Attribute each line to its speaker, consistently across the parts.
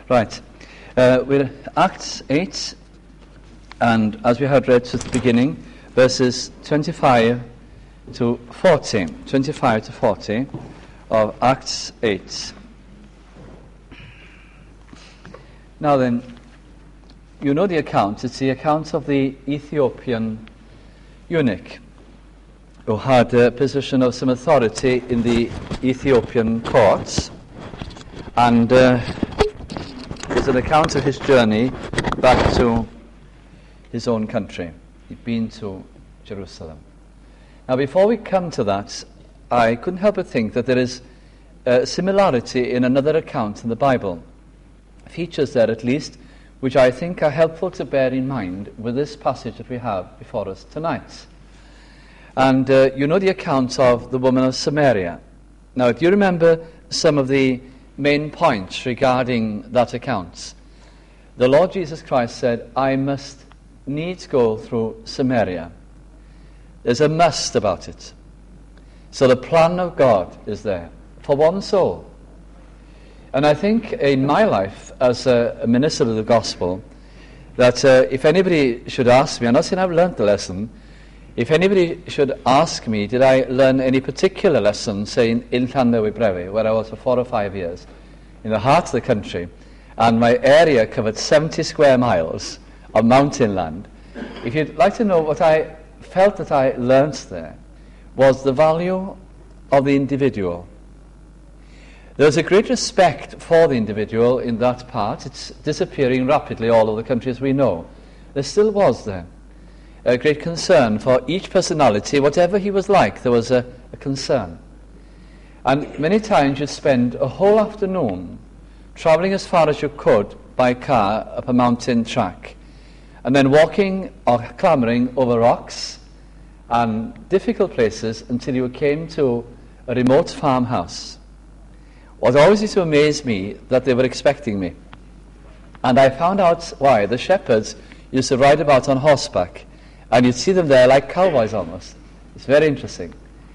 Speaker 1: Right. We're Acts 8, and as we had read at the beginning, verses 25 to 40. 25 to 40 of Acts 8. Now then, you know the account. It's the account of the Ethiopian eunuch who had a position of some authority in the Ethiopian courts, and it's an account of his journey back to his own country. He'd been to Jerusalem. Now, before we come to that, I couldn't help but think that there is a similarity in another account in the Bible. Features there, at least, which I think are helpful to bear in mind with this passage that we have before us tonight. And you know the account of the woman of Samaria. Now, do you remember some of the main points regarding that account? The Lord Jesus Christ said, I must needs go through Samaria. There's a must about it. So the plan of God is there for one soul. And I think in my life as a minister of the gospel, that if anybody should ask me, I'm not saying I've learnt the lesson, if anybody should ask me, did I learn any particular lesson, say in Llanddewi Brewi, where I was for 4 or 5 years, in the heart of the country, and my area covered 70 square miles of mountain land, if you'd like to know what I felt that I learnt there, was the value of the individual. There was a great respect for the individual in that part. It's disappearing rapidly all over the country, as we know. There still was there a great concern for each personality, whatever he was like, there was a concern. And many times you'd spend a whole afternoon travelling as far as you could by car up a mountain track, and then walking or clambering over rocks and difficult places until you came to a remote farmhouse. What always used to amaze me, that they were expecting me. And I found out why. The shepherds used to ride about on horseback, and you'd see them there like cowboys almost. It's very interesting.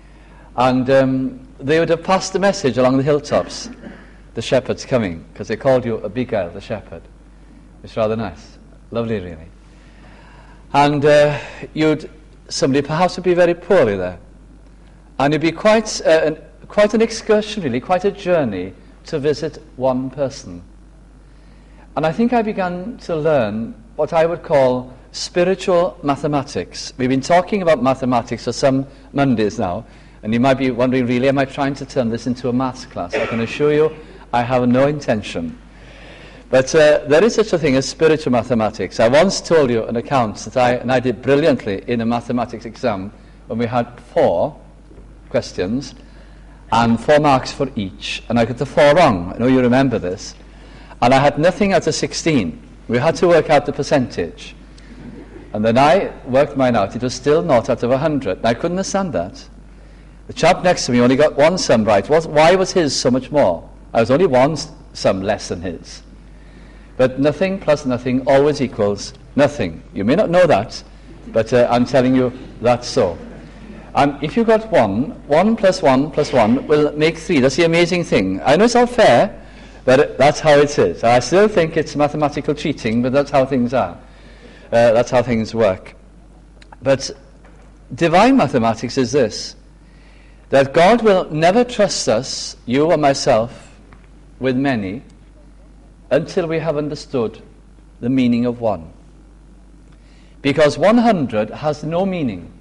Speaker 1: And they would have passed the message along the hilltops, the shepherds coming, because they called you Abigail the shepherd. It's rather nice. Lovely, really. And somebody perhaps would be very poorly there. And it'd be quite an excursion, really, quite a journey to visit one person. And I think I began to learn what I would call spiritual mathematics. We've been talking about mathematics for some Mondays now, and you might be wondering, really, am I trying to turn this into a maths class? I can assure you I have no intention. But there is such a thing as spiritual mathematics. I once told you an account that I did brilliantly in a mathematics exam when we had 4 questions and 4 marks for each, and I got the 4 wrong. I know you remember this. And I had nothing out of 16. We had to work out the percentage. And then I worked mine out. It was still not out of 100. And I couldn't understand that. The chap next to me only got 1 sum right. Why was his so much more? I was only 1 sum less than his. But nothing plus nothing always equals nothing. You may not know that, but I'm telling you that's so. And if you got 1 plus 1 plus 1 will make 3. That's the amazing thing. I know it's not fair, but that's how it is. I still think it's mathematical cheating, but that's how things are. That's how things work. But divine mathematics is this, that God will never trust us, you or myself, with many, until we have understood the meaning of 1. Because 100 has no meaning.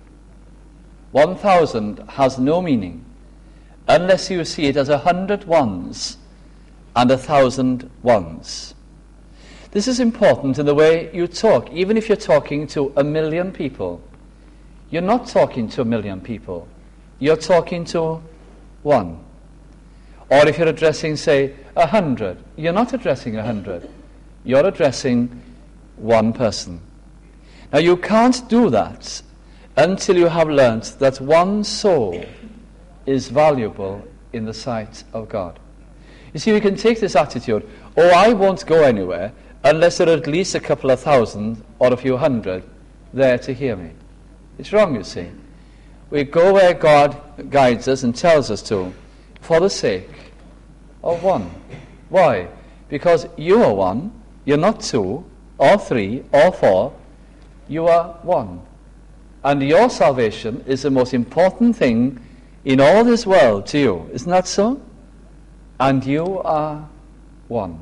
Speaker 1: 1,000 has no meaning unless you see it as 100 ones and 1,000 ones. This is important in the way you talk. Even if you're talking to 1 million people, you're not talking to 1 million people. You're talking to 1. Or if you're addressing, say, 100, you're not addressing 100. You're addressing 1 person. Now, you can't do that until you have learnt that 1 soul is valuable in the sight of God. You see, we can take this attitude, I won't go anywhere unless there are at least a couple of thousand or a few hundred there to hear me. It's wrong, you see. We go where God guides us and tells us to for the sake of 1. Why? because you are one. You're not two, or three, or four. You are one. And your salvation is the most important thing in all this world to you. Isn't that so? And you are one.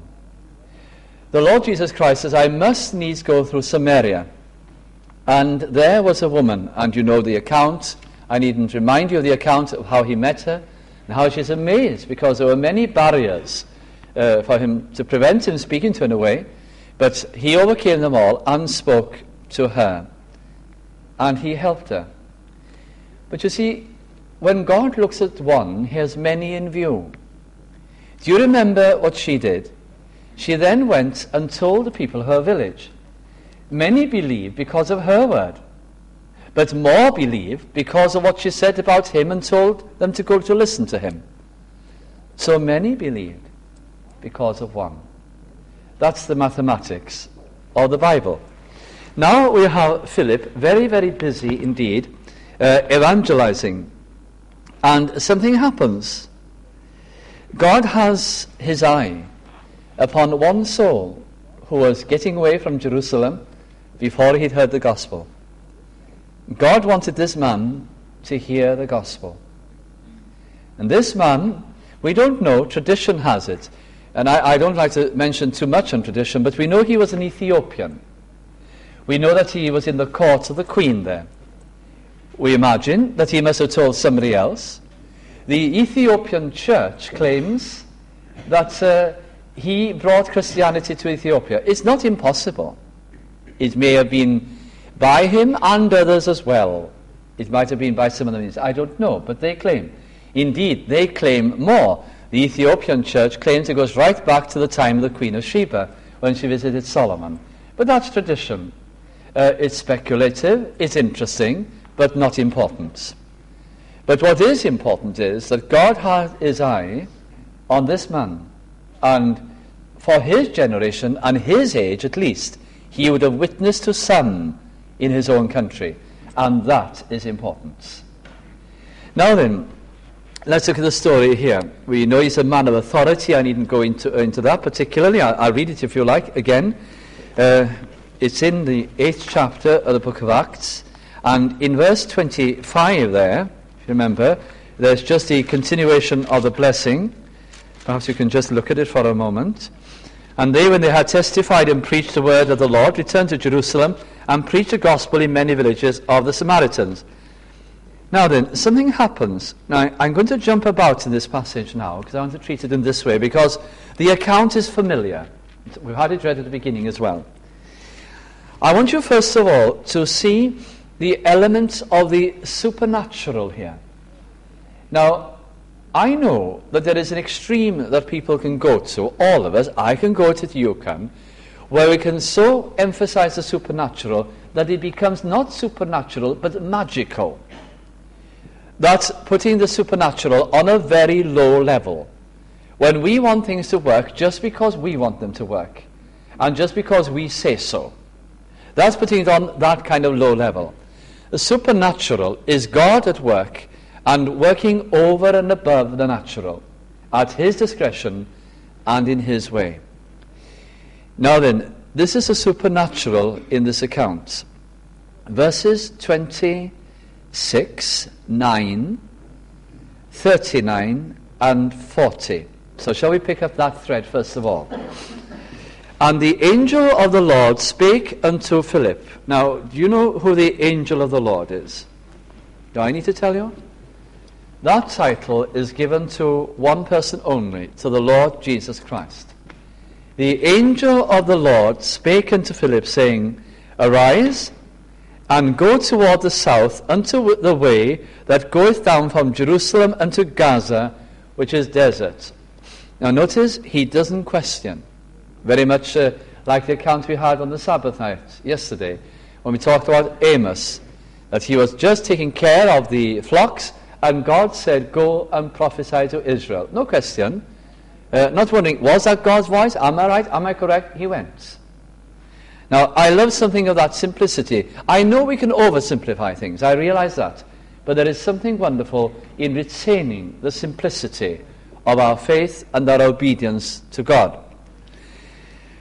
Speaker 1: The Lord Jesus Christ says, I must needs go through Samaria. And there was a woman, and you know the account. I needn't remind you of the account of how he met her, and how she's amazed, because there were many barriers for him to prevent him speaking to her in a way. But he overcame them all and spoke to her. And he helped her. But you see, when God looks at one, he has many in view. Do you remember what she did? She then went and told the people of her village. Many believed because of her word, but more believed because of what she said about him and told them to go to listen to him. So many believed because of one. That's the mathematics of the Bible. Now we have Philip very, very busy indeed evangelizing, and something happens. God has his eye upon one soul who was getting away from Jerusalem before he'd heard the gospel. God wanted this man to hear the gospel. And this man, we don't know, tradition has it, and I don't like to mention too much on tradition, but we know he was an Ethiopian. We know that he was in the court of the queen there. We imagine that he must have told somebody else. The Ethiopian church claims that he brought Christianity to Ethiopia. It's not impossible. It may have been by him and others as well. It might have been by some of the means. I don't know, but they claim. Indeed, they claim more. The Ethiopian church claims it goes right back to the time of the Queen of Sheba, when she visited Solomon. But that's tradition. It's speculative, it's interesting, but not important. But what is important is that God had his eye on this man, and for his generation and his age at least, he would have witnessed to some in his own country, and that is important. Now then, let's look at the story here. We know he's a man of authority. I needn't go into that particularly. I'll read it if you like again. It's in the 8th chapter of the book of Acts, and in verse 25 there, if you remember, there's just the continuation of the blessing. Perhaps you can just look at it for a moment. And they, when they had testified and preached the word of the Lord, returned to Jerusalem and preached the gospel in many villages of the Samaritans. Now then, something happens. Now, I'm going to jump about in this passage now, because I want to treat it in this way, because the account is familiar. We've had it read at the beginning as well. I want you, first of all, to see the element of the supernatural here. Now, I know that there is an extreme that people can go to, all of us, I can go to it, you can, where we can so emphasize the supernatural that it becomes not supernatural but magical. That's putting the supernatural on a very low level. When we want things to work just because we want them to work, and just because we say so, that's putting it on that kind of low level. The supernatural is God at work and working over and above the natural, at his discretion and in his way. Now then, this is a supernatural in this account. Verses 26, 9, 39 and 40. So shall we pick up that thread first of all? And the angel of the Lord spake unto Philip. Now, do you know who the angel of the Lord is? Do I need to tell you? That title is given to one person only, to the Lord Jesus Christ. The angel of the Lord spake unto Philip, saying, Arise, and go toward the south unto the way that goeth down from Jerusalem unto Gaza, which is desert. Now notice, he doesn't question. Very much like the account we had on the Sabbath night yesterday, when we talked about Amos, that he was just taking care of the flocks, and God said, go and prophesy to Israel. No question. Not wondering, was that God's voice? Am I right? Am I correct? He went. Now, I love something of that simplicity. I know we can oversimplify things. I realize that. But there is something wonderful in retaining the simplicity of our faith and our obedience to God.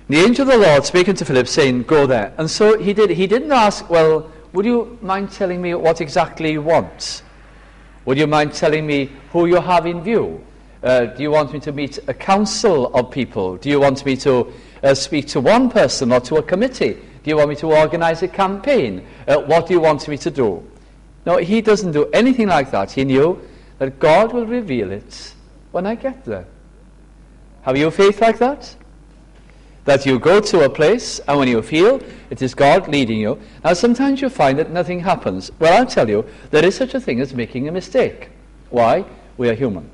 Speaker 1: The angel of the Lord spake unto Philip, saying, Go there. And so he did. He didn't ask, well, would you mind telling me what exactly you want? Would you mind telling me who you have in view? Do you want me to meet a council of people? Do you want me to speak to one person or to a committee? Do you want me to organize a campaign? What do you want me to do? No, he doesn't do anything like that. He knew that God will reveal it when I get there. Have you faith like that? That you go to a place and when you feel it is God leading you. Now sometimes you find that nothing happens. Well, I'll tell you, there is such a thing as making a mistake. Why? We are human.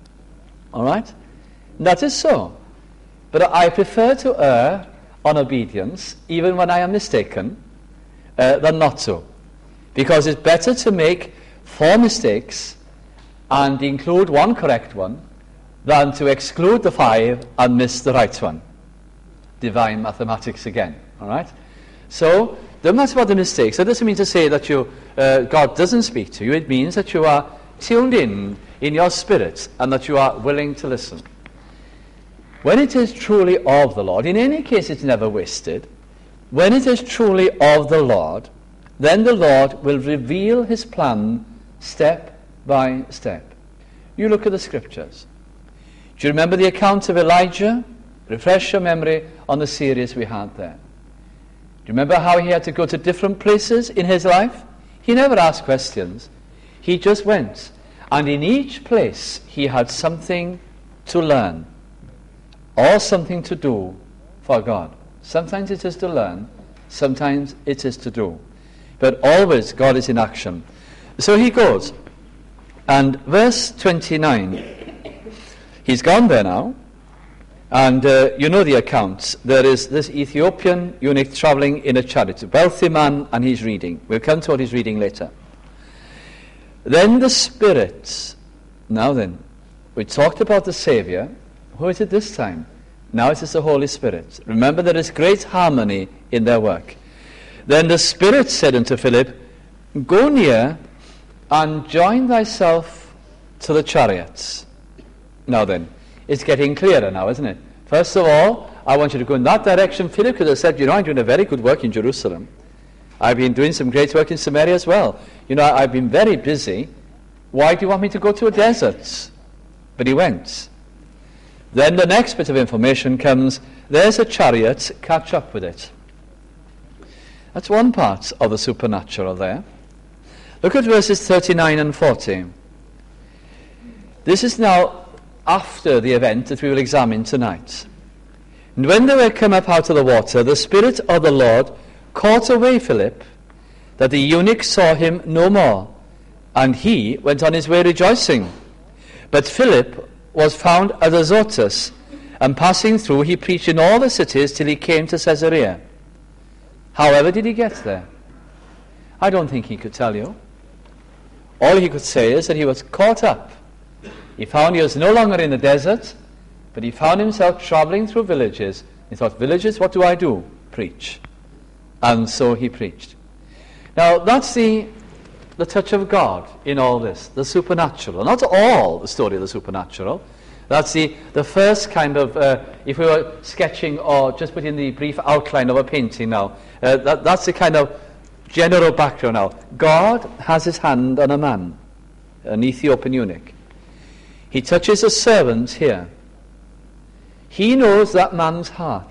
Speaker 1: All right? That is so. But I prefer to err on obedience, even when I am mistaken, than not to. Because it's better to make 4 mistakes and include one correct one than to exclude the 5 and miss the right one. Divine mathematics again. All right? So, don't matter about the mistakes. That doesn't mean to say that God doesn't speak to you. It means that you are tuned in your spirit and that you are willing to listen. When it is truly of the Lord, in any case it's never wasted, when it is truly of the Lord, then the Lord will reveal his plan step by step. You look at the scriptures. Do you remember the account of Elijah? Refresh your memory on the series we had there. Do you remember how he had to go to different places in his life? He never asked questions. He just went. And in each place he had something to learn or something to do for God. Sometimes it is to learn, sometimes it is to do. But always God is in action. So he goes. And verse 29, he's gone there now. And you know the accounts. There is this Ethiopian eunuch traveling in a chariot, a wealthy man, and he's reading. We'll come to what he's reading later. Then the Spirit, now then, we talked about the Saviour. Who is it this time? Now it is the Holy Spirit. Remember, there is great harmony in their work. Then the Spirit said unto Philip, Go near and join thyself to the chariots. Now then, it's getting clearer now, isn't it? First of all, I want you to go in that direction. Philip could have said, I'm doing a very good work in Jerusalem. I've been doing some great work in Samaria as well. I've been very busy. Why do you want me to go to a desert? But he went. Then the next bit of information comes, there's a chariot, catch up with it. That's one part of the supernatural there. Look at verses 39 and 40. This is now after the event that we will examine tonight. And when they were come up out of the water, the Spirit of the Lord caught away Philip, that the eunuch saw him no more, and he went on his way rejoicing. But Philip was found at Azotus, and passing through he preached in all the cities till he came to Caesarea. However did he get there? I don't think he could tell you. All he could say is that he was caught up. He found he was no longer in the desert, but he found himself traveling through villages. He thought, villages, what do I do? Preach. And so he preached. Now, that's the touch of God in all this, the supernatural. Not all the story of the supernatural. That's the first kind of, if we were sketching or just putting the brief outline of a painting now, that's the kind of general background now. God has his hand on a man, an Ethiopian eunuch. He touches a servant here. He knows that man's heart.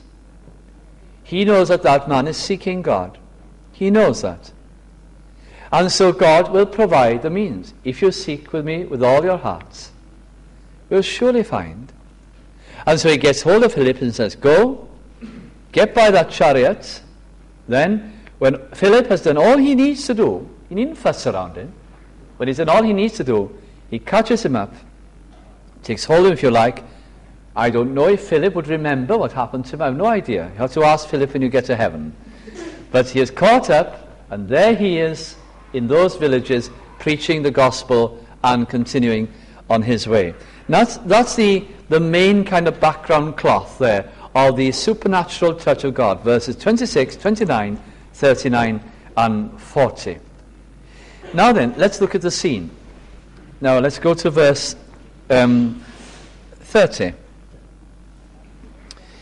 Speaker 1: He knows that that man is seeking God. He knows that. And so God will provide the means. If you seek with me with all your hearts, you'll surely find. And so he gets hold of Philip and says, Go, get by that chariot. Then, when Philip has done all he needs to do, he needn't fuss around it. When he's done all he needs to do, he catches him up, takes hold of him if you like. I don't know if Philip would remember what happened to him. I have no idea. You have to ask Philip when you get to heaven. But he is caught up, and there he is in those villages preaching the gospel and continuing on his way. That's the main kind of background cloth there of the supernatural touch of God. Verses 26, 29, 39 and 40. Now then, let's look at the scene. Now let's go to verse 30.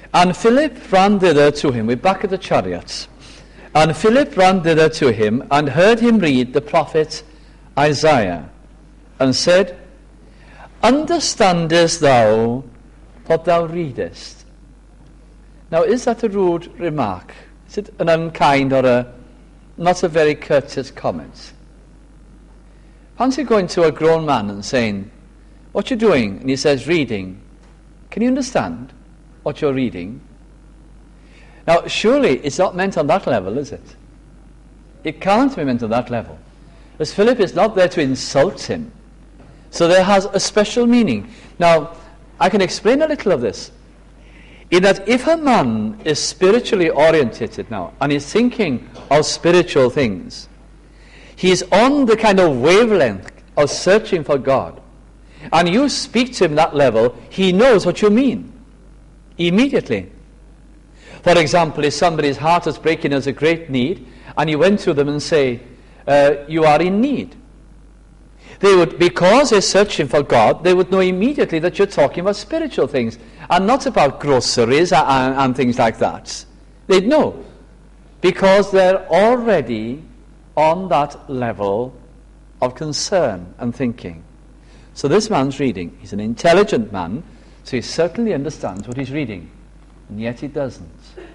Speaker 1: And Philip ran thither to him. We're back at the chariots. And Philip ran thither to him, and heard him read the prophet Isaiah, and said, Understandest thou what thou readest? Now, is that a rude remark? Is it an unkind or not a very courteous comment? Fancy going to a grown man and saying, What you doing? And he says, Reading. Can you understand what you're reading? Now, surely it's not meant on that level, is it? It can't be meant on that level. As Philip is not there to insult him. So there has a special meaning. Now, I can explain a little of this. In that if a man is spiritually orientated now, and is thinking of spiritual things, he is on the kind of wavelength of searching for God. And you speak to him that level, he knows what you mean. Immediately. For example, if somebody's heart is breaking, there's a great need, and you went to them and say, you are in need. They would, because they're searching for God, they would know immediately that you're talking about spiritual things, and not about groceries and things like that. They'd know, because they're already on that level of concern and thinking. So this man's reading. He's an intelligent man, so he certainly understands what he's reading, and yet he doesn't.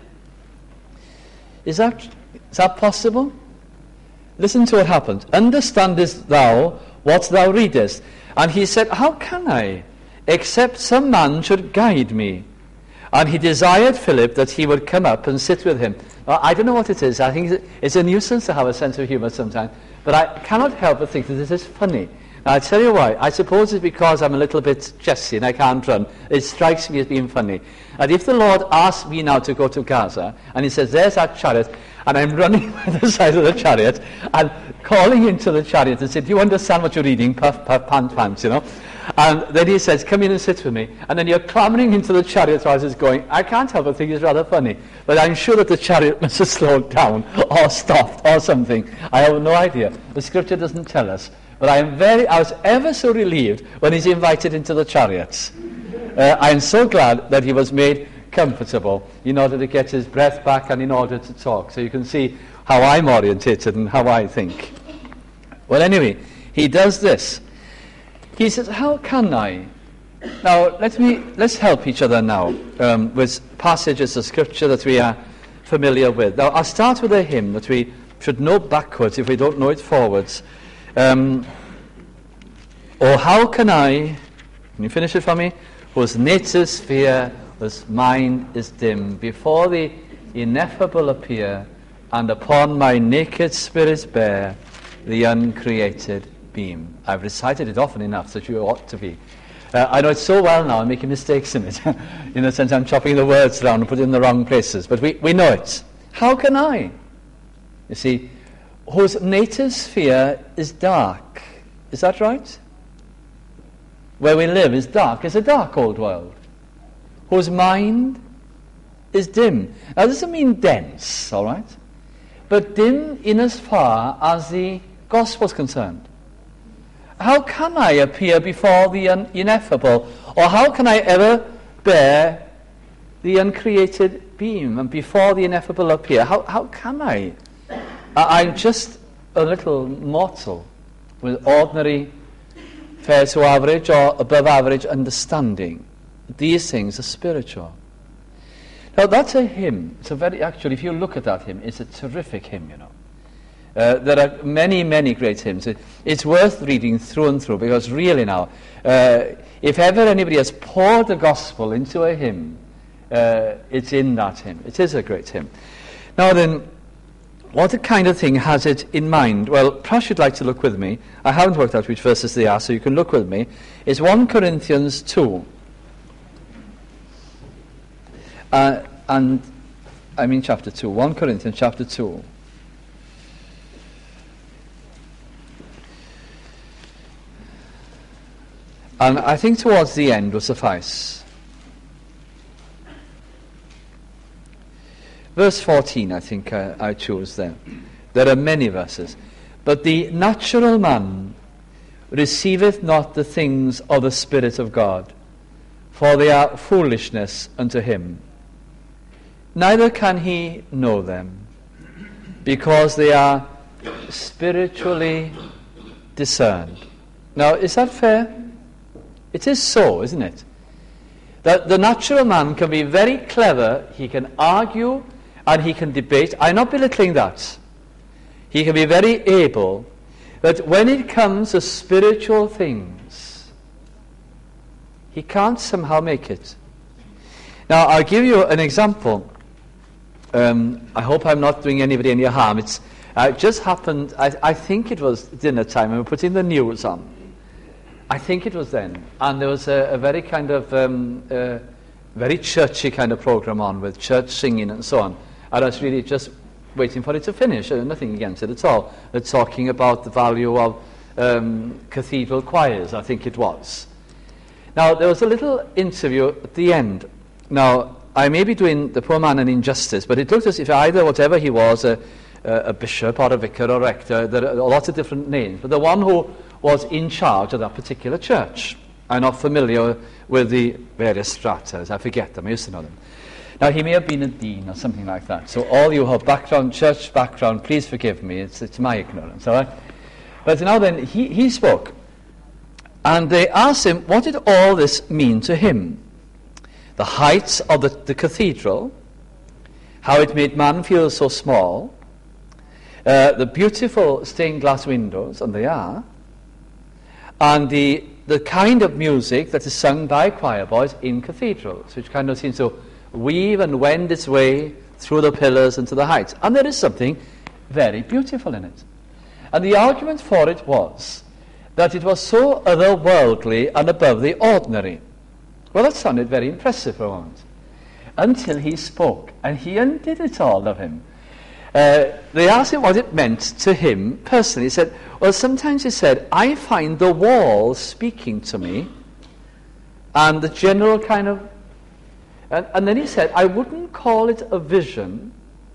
Speaker 1: Is that possible? Listen to what happened. Understandest thou what thou readest? And he said, How can I, except some man should guide me? And he desired Philip that he would come up and sit with him. Well, I don't know what it is. I think it's a nuisance to have a sense of humor sometimes, but I cannot help but think that this is funny. Now, I'll tell you why. I suppose it's because I'm a little bit chesty and I can't run. It strikes me as being funny. And if the Lord asked me now to go to Gaza, and he says, There's that chariot, and I'm running by the side of the chariot, and calling into the chariot and said, Do you understand what you're reading? Puff, puff, pant, pants, you know. And then he says, Come in and sit with me. And then you're clambering into the chariot as it's going. I can't help but think it's rather funny. But I'm sure that the chariot must have slowed down or stopped or something. I have no idea. The scripture doesn't tell us. But I was ever so relieved when he's invited into the chariots. I'm so glad that he was made comfortable in order to get his breath back and in order to talk. So you can see how I'm orientated and how I think. Well, anyway, he does this. He says, How can I? Now, let's help each other now with passages of scripture that we are familiar with. Now, I'll start with a hymn that we should know backwards if we don't know it forwards. Or how can I, can you finish it for me? Whose native sphere, whose mind is dim, before the ineffable appear, and upon my naked spirit bear the uncreated beam. I've recited it often enough that you ought to be. I know it so well now, I'm making mistakes in it. In a sense, I'm chopping the words around and putting it in the wrong places. But we know it. How can I? You see, whose native sphere is dark. Is that right? Where we live is dark. It's a dark old world. Whose mind is dim. Now, this doesn't mean dense, all right? But dim in as far as the gospel is concerned. How can I appear before the ineffable? Or how can I ever bear the uncreated beam and before the ineffable appear? How can I? I'm just a little mortal with ordinary, fair to average or above average understanding. These things are spiritual. Now that's a hymn. It's a actually, if you look at that hymn, it's a terrific hymn, you know. There are many, many great hymns. It's worth reading through and through, because really now, if ever anybody has poured the gospel into a hymn, it's in that hymn. It is a great hymn. Now then, what kind of thing has it in mind? Well, perhaps you'd like to look with me. I haven't worked out which verses they are, so you can look with me. It's 1 Corinthians 2. And I mean chapter 2. 1 Corinthians chapter 2. And I think towards the end will suffice. Verse 14, I think I chose there. There are many verses. But the natural man receiveth not the things of the Spirit of God, for they are foolishness unto him. neither can he know them, because they are spiritually discerned. Now, is that fair? It is so, isn't it? That the natural man can be very clever, he can argue, and he can debate. I'm not belittling that. He can be very able, but when it comes to spiritual things, he can't somehow make it. Now, I'll give you an example. I hope I'm not doing anybody any harm. It's just happened, I think it was dinner time, and we were putting the news on. I think it was then. And there was a very kind of, very churchy kind of program on with church singing and so on. And I was really just waiting for it to finish. Nothing against it at all. They're talking about the value of cathedral choirs, I think it was. Now, there was a little interview at the end. Now, I may be doing the poor man an injustice, but it looked as if either, whatever he was, a bishop or a vicar or rector, there are lots of different names, but the one who was in charge of that particular church. I'm not familiar with the various stratas. I forget them. I used to know them. Now, he may have been a dean or something like that. So all you have background, church background, please forgive me. It's my ignorance, all right? But now then, he spoke. And they asked him, what did all this mean to him? The heights of the cathedral, how it made man feel so small, the beautiful stained glass windows, and they are, and the kind of music that is sung by choir boys in cathedrals, which kind of seems to weave and wend its way through the pillars into the heights. And there is something very beautiful in it. And the argument for it was that it was so otherworldly and above the ordinary. Well, that sounded very impressive for a moment. Until he spoke, and he undid it all of him. They asked him what it meant to him personally. He said, well, sometimes he said, I find the walls speaking to me, and the general kind of... And then he said, I wouldn't call it a vision,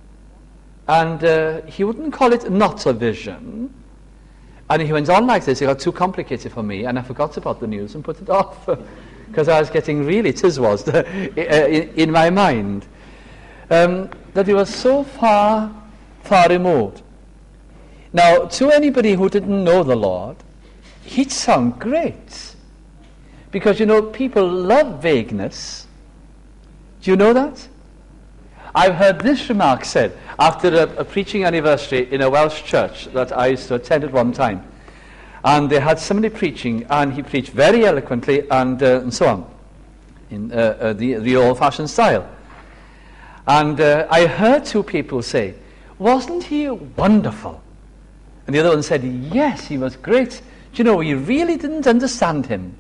Speaker 1: and he wouldn't call it not a vision. And he went on like this. It got too complicated for me, and I forgot about the news and put it off, because I was getting really tizwazzed in my mind. That he was so far removed. Now, to anybody who didn't know the Lord, he'd sound great. Because, people love vagueness. Do you know that? I've heard this remark said after a preaching anniversary in a Welsh church that I used to attend at one time. And they had somebody preaching, and he preached very eloquently and so on, in the old-fashioned style. And I heard two people say, wasn't he wonderful? And the other one said, yes, he was great. Do we really didn't understand him.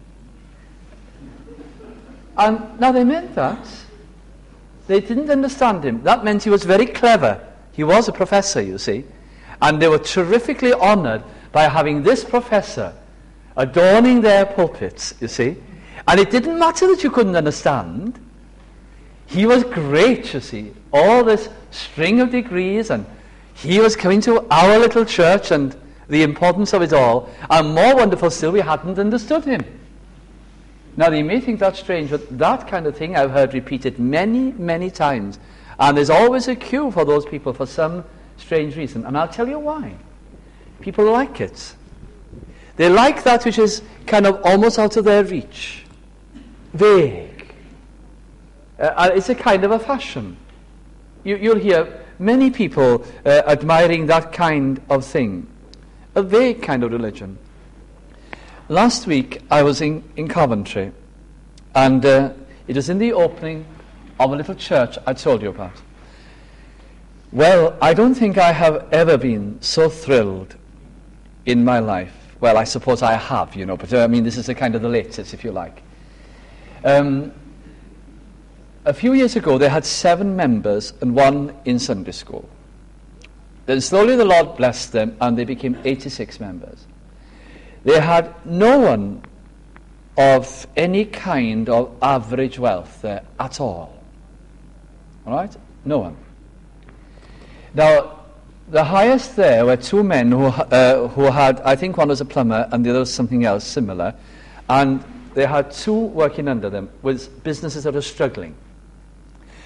Speaker 1: And now they meant that. They didn't understand him. That meant he was very clever. He was a professor, you see. And they were terrifically honored by having this professor adorning their pulpits, you see. And it didn't matter that you couldn't understand. He was great, you see. All this string of degrees, and he was coming to our little church and the importance of it all. And more wonderful still, we hadn't understood him. Now, you may think that's strange, but that kind of thing I've heard repeated many, many times. And there's always a queue for those people for some strange reason. And I'll tell you why. People like it. They like that which is kind of almost out of their reach. Vague. It's a kind of a fashion. You'll hear many people admiring that kind of thing. A vague kind of religion. Last week I was in Coventry, and it was in the opening of a little church I told you about. Well, I don't think I have ever been so thrilled in my life. Well, I suppose I have, but this is a kind of the latest, if you like. A few years ago, they had 7 members and 1 in Sunday school. Then slowly the Lord blessed them, and they became 86 members. They had no one of any kind of average wealth there at all. All right? No one. Now, the highest there were 2 men who had, I think one was a plumber and the other was something else similar, and they had 2 working under them with businesses that were struggling.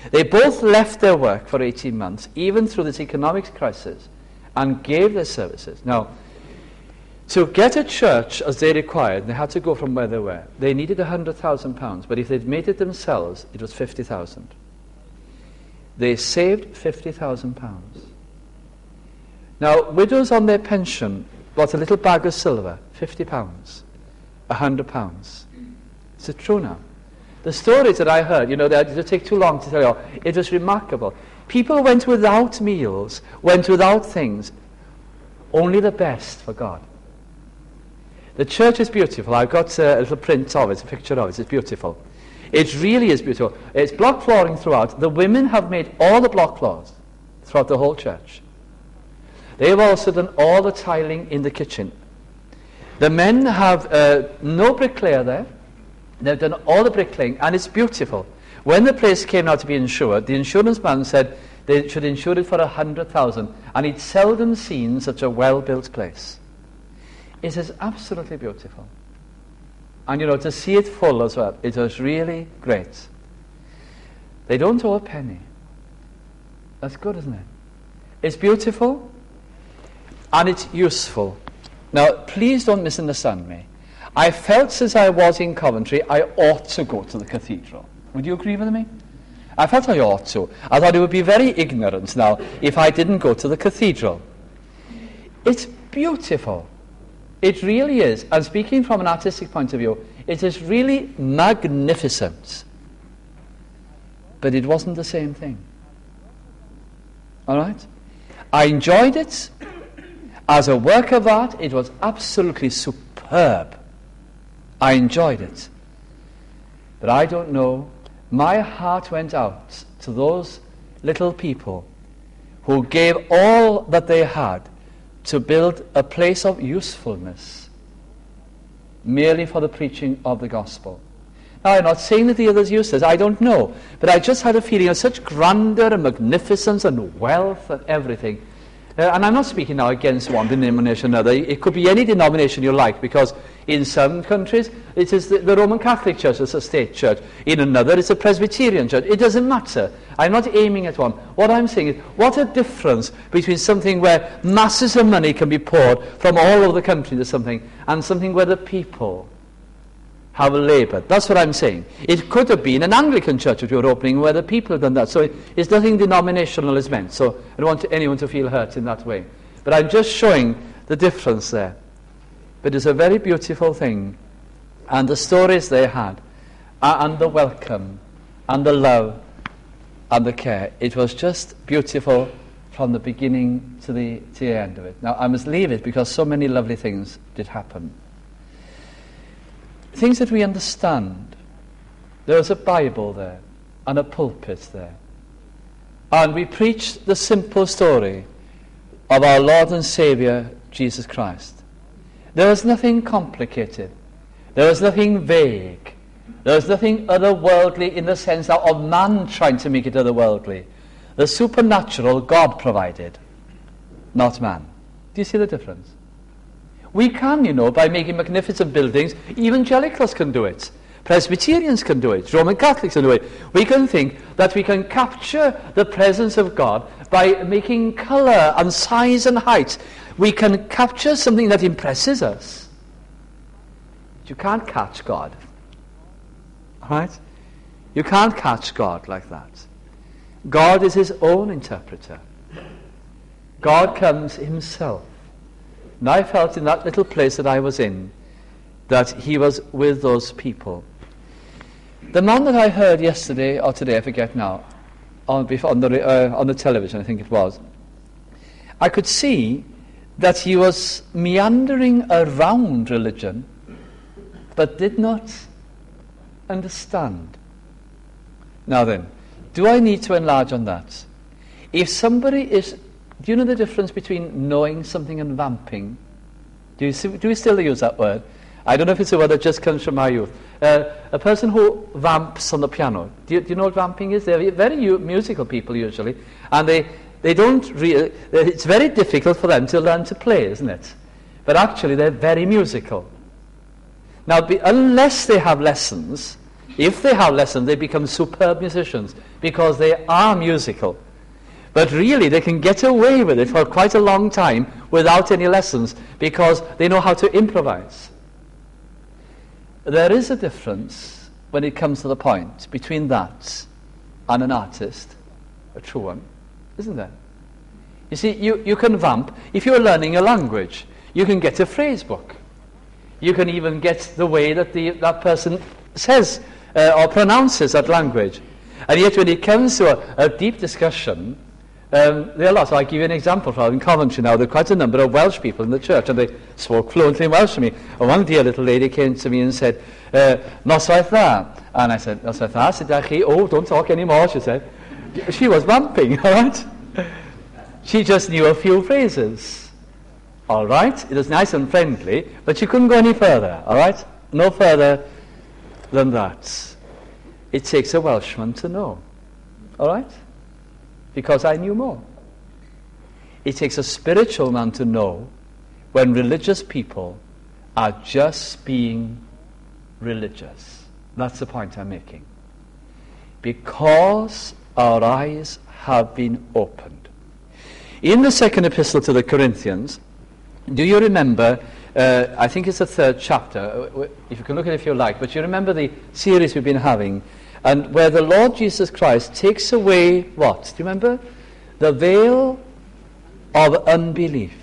Speaker 1: They both left their work for 18 months, even through this economic crisis, and gave their services. Now, to get a church as they required, they had to go from where they were. They needed £100,000, but if they'd made it themselves, it was 50,000. They saved £50,000. Now, widows on their pension bought a little bag of silver, £50, £100. Is it true now? The stories that I heard, it would take too long to tell you, it was remarkable. People went without meals, went without things, only the best for God. The church is beautiful. I've got a little print of it, a picture of it. It's beautiful. It really is beautiful. It's block flooring throughout. The women have made all the block floors throughout the whole church. They have also done all the tiling in the kitchen. The men have no bricklayer there. They've done all the bricklaying, and it's beautiful. When the place came now to be insured, the insurance man said they should insure it for 100,000, and he'd seldom seen such a well-built place. It is absolutely beautiful. And to see it full as well, it was really great. They don't owe a penny. That's good, isn't it? It's beautiful, and it's useful. Now, please don't misunderstand me. I felt since I was in Coventry, I ought to go to the cathedral. Would you agree with me? I felt I ought to. I thought it would be very ignorant now if I didn't go to the cathedral. It's beautiful. It really is. And speaking from an artistic point of view, it is really magnificent. But it wasn't the same thing. All right? I enjoyed it. As a work of art, it was absolutely superb. I enjoyed it. But I don't know, my heart went out to those little people who gave all that they had to build a place of usefulness merely for the preaching of the gospel. Now, I'm not saying that the others used this, I don't know, but I just had a feeling of such grandeur and magnificence and wealth and everything. And I'm not speaking now against one denomination or another. It could be any denomination you like, because in some countries it is the Roman Catholic Church that's a state church. In another it's a Presbyterian church. It doesn't matter. I'm not aiming at one. What I'm saying is, what a difference between something where masses of money can be poured from all over the country to something, and something where the people have laboured. That's what I'm saying. It could have been an Anglican church that we were opening where the people have done that. So it's nothing denominational is meant. So I don't want anyone to feel hurt in that way. But I'm just showing the difference there. But it's a very beautiful thing. And the stories they had, and the welcome, and the love, and the care. It was just beautiful from the beginning to the end of it. Now I must leave it because so many lovely things did happen. Things that we understand. There was a Bible there, and a pulpit there. And we preached the simple story of our Lord and Saviour, Jesus Christ. There was nothing complicated. There was nothing vague. There was nothing otherworldly in the sense of man trying to make it otherworldly. The supernatural God provided, not man. Do you see the difference? We can, by making magnificent buildings, evangelicals can do it. Presbyterians can do it. Roman Catholics can do it. We can think that we can capture the presence of God by making colour and size and height. We can capture something that impresses us. But you can't catch God. Right? You can't catch God like that. God is his own interpreter. God comes himself. And I felt in that little place that I was in that he was with those people. The man that I heard yesterday or today, I forget now, on the television, I think it was, I could see that he was meandering around religion but did not understand. Now then, do I need to enlarge on that? If somebody is... Do you know the difference between knowing something and vamping? Do we still use that word? I don't know if it's a word that just comes from my youth. A person who vamps on the piano. Do you know what vamping is? They're very musical people usually. And they don't really... It's very difficult for them to learn to play, isn't it? But actually they're very musical. Now, unless they have lessons, If they have lessons, they become superb musicians because they are musical. But really, they can get away with it for quite a long time without any lessons because they know how to improvise. There is a difference when it comes to the point between that and an artist, a true one, isn't there? You see, you can vamp. If you're learning a language, you can get a phrase book. You can even get the way that that person says or pronounces that language. And yet when it comes to a deep discussion, there are lots. I'll give you an example. In Coventry now, there are quite a number of Welsh people in the church, and they spoke fluently in Welsh to me. And one dear little lady came to me and said, Noswaith dda. And I said, Noswaith dda, sut ydych chi? Oh, don't talk anymore, she said. She was vamping, all right? She just knew a few phrases. All right? It was nice and friendly, but she couldn't go any further, all right? No further than that. It takes a Welshman to know, all right? Because I knew more. It takes a spiritual man to know when religious people are just being religious. That's the point I'm making. Because our eyes have been opened. In the second epistle to the Corinthians, do you remember, I think it's the 3rd chapter, if you can look at it if you like, but you remember the series we've been having, and where the Lord Jesus Christ takes away what? Do you remember? The veil of unbelief.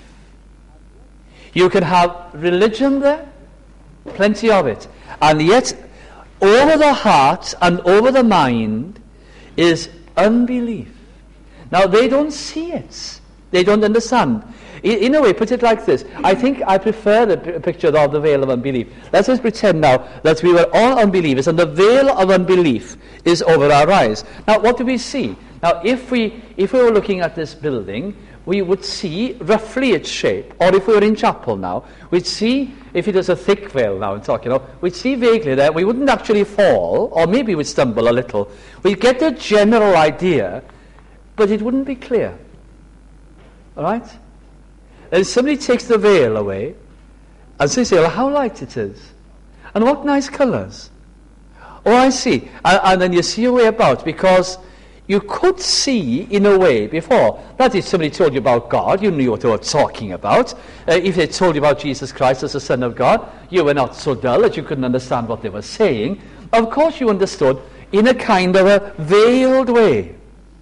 Speaker 1: You can have religion there, plenty of it, and yet over the heart and over the mind is unbelief. Now they don't see it. They don't understand. In a way, put it like this. I think I prefer the picture of the veil of unbelief. Let's just pretend now that we were all unbelievers and the veil of unbelief is over our eyes. Now, what do we see? Now, if we were looking at this building, we would see roughly its shape. Or if we were in chapel now, we'd see, if it was a thick veil now I'm talking about, we'd see vaguely there. We wouldn't actually fall, or maybe we'd stumble a little. We'd get the general idea, but it wouldn't be clear. All right? And somebody takes the veil away, and so you say, well, how light it is. And what nice colours. Oh, I see. And then you see your way about, because you could see in a way before. That if somebody told you about God, you knew what they were talking about. If they told you about Jesus Christ as the Son of God, you were not so dull that you couldn't understand what they were saying. Of course you understood in a kind of a veiled way.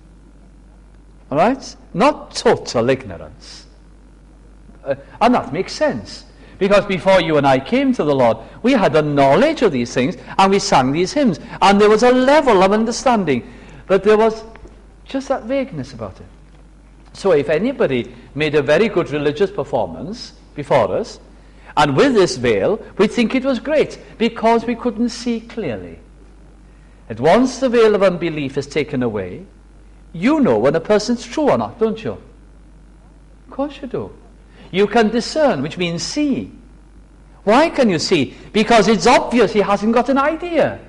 Speaker 1: All right? Not total ignorance. And that makes sense. Because before you and I came to the Lord, we had a knowledge of these things, and we sang these hymns, and there was a level of understanding, but there was just that vagueness about it. So if anybody made a very good religious performance before us, and with this veil, we'd think it was great, because we couldn't see clearly. And once the veil of unbelief is taken away, you know when a person's true or not, don't you? Of course you do. You can discern, which means see. Why can you see? Because it's obvious he hasn't got an idea.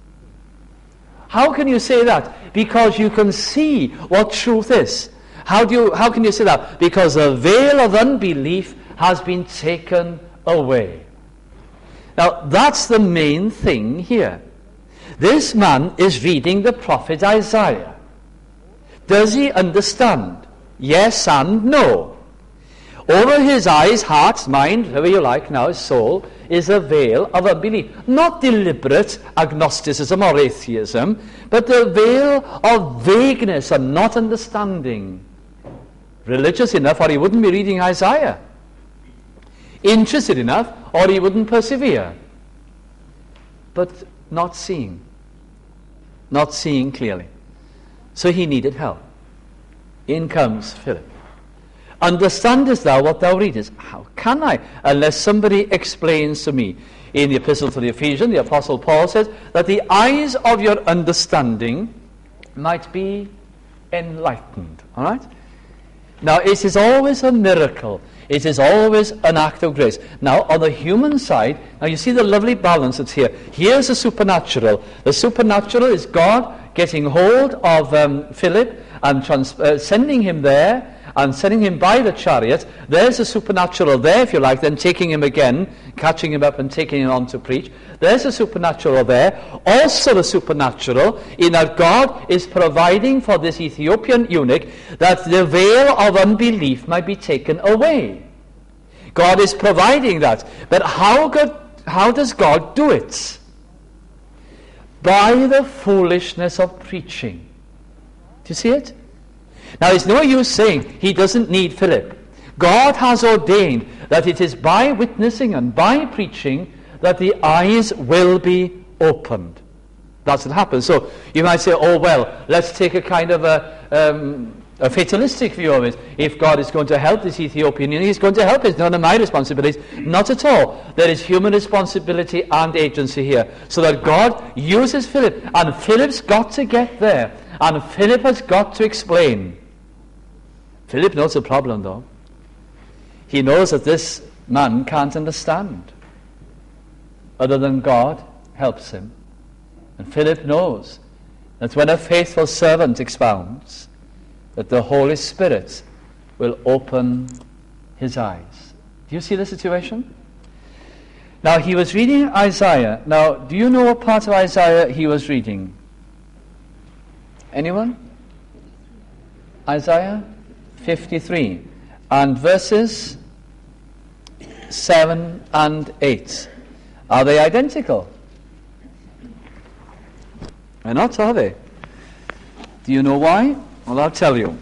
Speaker 1: How can you say that? Because you can see what truth is. How can you say that? Because the veil of unbelief has been taken away. Now, that's the main thing here. This man is reading the prophet Isaiah. Does he understand? Yes and no. Over his eyes, heart, mind, however you like now, his soul, is a veil of unbelief. Not deliberate agnosticism or atheism, but the veil of vagueness and not understanding. Religious enough, or he wouldn't be reading Isaiah. Interested enough, or he wouldn't persevere. But not seeing. Not seeing clearly. So he needed help. In comes Philip. Understandest thou what thou readest? How can I? Unless somebody explains to me. In the Epistle to the Ephesians, the Apostle Paul says that the eyes of your understanding might be enlightened. All right? Now, it is always a miracle. It is always an act of grace. Now, on the human side, now you see the lovely balance that's here. Here's the supernatural. The supernatural is God getting hold of Philip and sending him there and sending him by the chariot. There's the supernatural there, if you like, then taking him again, catching him up and taking him on to preach. There's the supernatural there. Also the supernatural in that God is providing for this Ethiopian eunuch that the veil of unbelief might be taken away. God is providing that. But how does God do it? By the foolishness of preaching. Do you see it? Now, it's no use saying he doesn't need Philip. God has ordained that it is by witnessing and by preaching that the eyes will be opened. That's what happens. So you might say, oh, well, let's take a kind of a fatalistic view of it. If God is going to help this Ethiopian, he's going to help it. It's none of my responsibilities. Not at all. There is human responsibility and agency here. So that God uses Philip. And Philip's got to get there. And Philip has got to explain. Philip knows the problem, though. He knows that this man can't understand. Other than God helps him. And Philip knows that when a faithful servant expounds, that the Holy Spirit will open his eyes. Do you see the situation? Now, he was reading Isaiah. Now, do you know what part of Isaiah he was reading? Anyone? Isaiah 53 and verses 7 and 8. Are they identical? They're not, are they? Do you know why? Well, I'll tell you.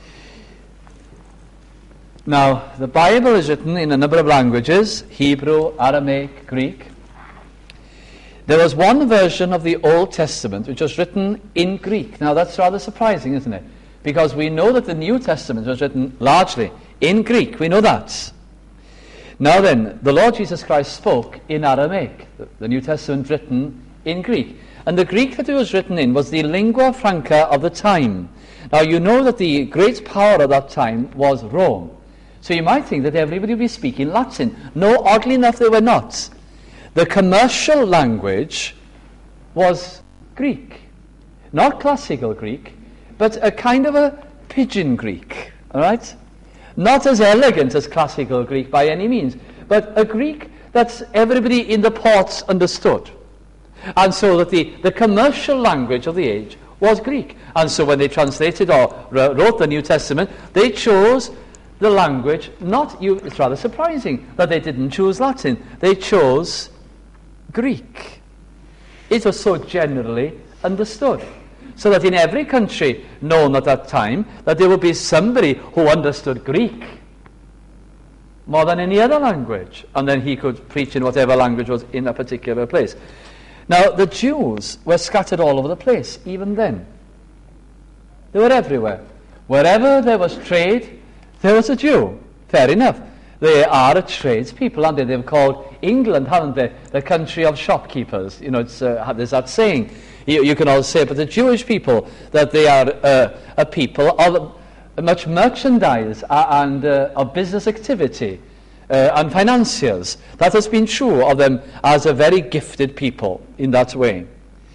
Speaker 1: Now, the Bible is written in a number of languages: Hebrew, Aramaic, Greek. There was one version of the Old Testament which was written in Greek. Now, that's rather surprising, isn't it? Because we know that the New Testament was written largely in Greek. We know that. Now then, the Lord Jesus Christ spoke in Aramaic, the New Testament written in Greek. And the Greek that it was written in was the lingua franca of the time. Now, you know that the great power at that time was Rome. So you might think that everybody would be speaking Latin. No, oddly enough, they were not. The commercial language was Greek. Not classical Greek, but a kind of a pidgin Greek. All right? Not as elegant as classical Greek by any means, but a Greek that everybody in the ports understood. And so that the commercial language of the age was Greek. And so when they translated or wrote the New Testament, they chose the language, it's rather surprising that they didn't choose Latin. They chose Greek. It was so generally understood. So that in every country known at that time, that there would be somebody who understood Greek more than any other language. And then he could preach in whatever language was in a particular place. Now, the Jews were scattered all over the place, even then. They were everywhere. Wherever there was trade, there was a Jew. Fair enough. They are a tradespeople, aren't they? They've called England, haven't they, the country of shopkeepers. You know, there's that saying. You can also say, but the Jewish people, that they are a people of much merchandise and of business activity and financiers. That has been true of them as a very gifted people in that way.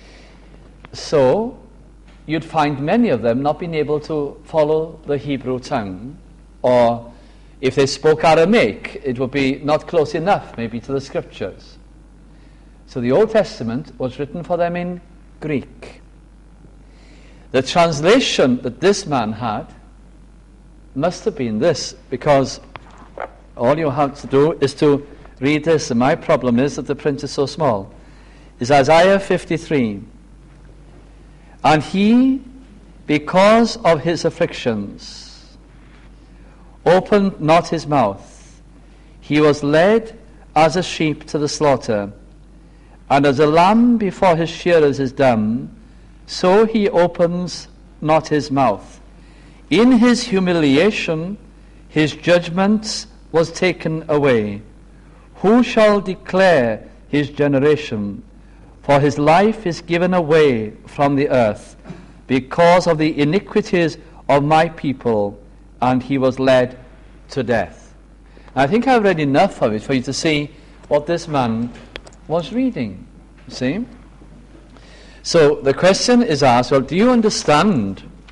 Speaker 1: So, you'd find many of them not being able to follow the Hebrew tongue, or if they spoke Aramaic, it would be not close enough maybe to the scriptures. So the Old Testament was written for them in Greek. The translation that this man had must have been this, because all you have to do is to read this, and my problem is that the print is so small. It's Isaiah 53. And he, because of his afflictions, opened not his mouth. He was led as a sheep to the slaughter, and as a lamb before his shearers is dumb, so he opens not his mouth. In his humiliation, his judgment was taken away. Who shall declare his generation? For his life is given away from the earth, because of the iniquities of my people, and he was led to death. I think I've read enough of it for you to see what this man was reading. See? So the question is asked, well, do you understand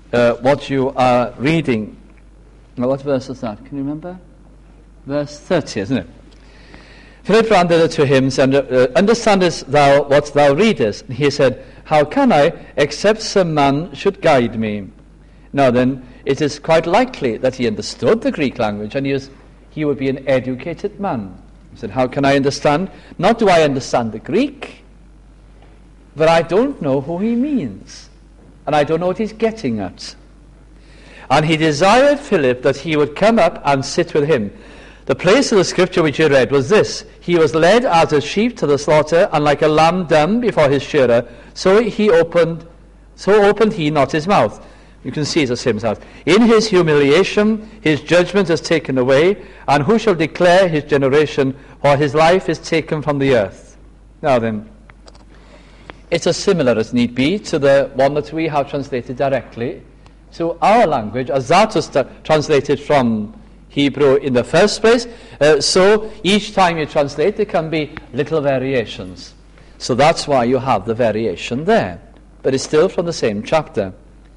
Speaker 1: what you are reading. Now, what verse is that? Can you remember? Verse 30, isn't it? Philip answered to him, saying, understandest thou what thou readest? And he said, how can I, except some man should guide me? Now then, it is quite likely that he understood the Greek language, and he would be an educated man. He said, how can I understand? Not do I understand the Greek, but I don't know who he means, and I don't know what he's getting at. And he desired Philip that he would come up and sit with him. The place of the scripture which he read was this: he was led as a sheep to the slaughter, and like a lamb dumb before his shearer, so opened he not his mouth. You can see it's the same as that. In his humiliation, his judgment is taken away, and who shall declare his generation, or his life is taken from the earth? Now then, it's as similar as need be to the one that we have translated directly to our language, as that was translated from Hebrew in the first place. So each time you translate, there can be little variations. So that's why you have the variation there. But it's still from the same chapter.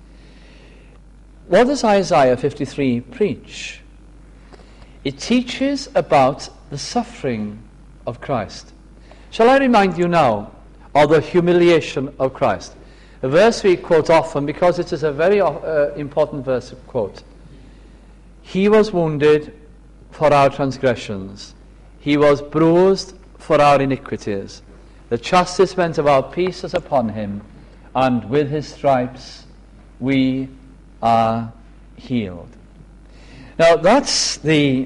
Speaker 1: What does Isaiah 53 preach? It teaches about the suffering of Christ. Shall I remind you now of the humiliation of Christ? A verse we quote often because it is a very important verse to quote. He was wounded for our transgressions. He was bruised for our iniquities. The chastisement of our peace is upon him, and with his stripes we are healed. Now that's the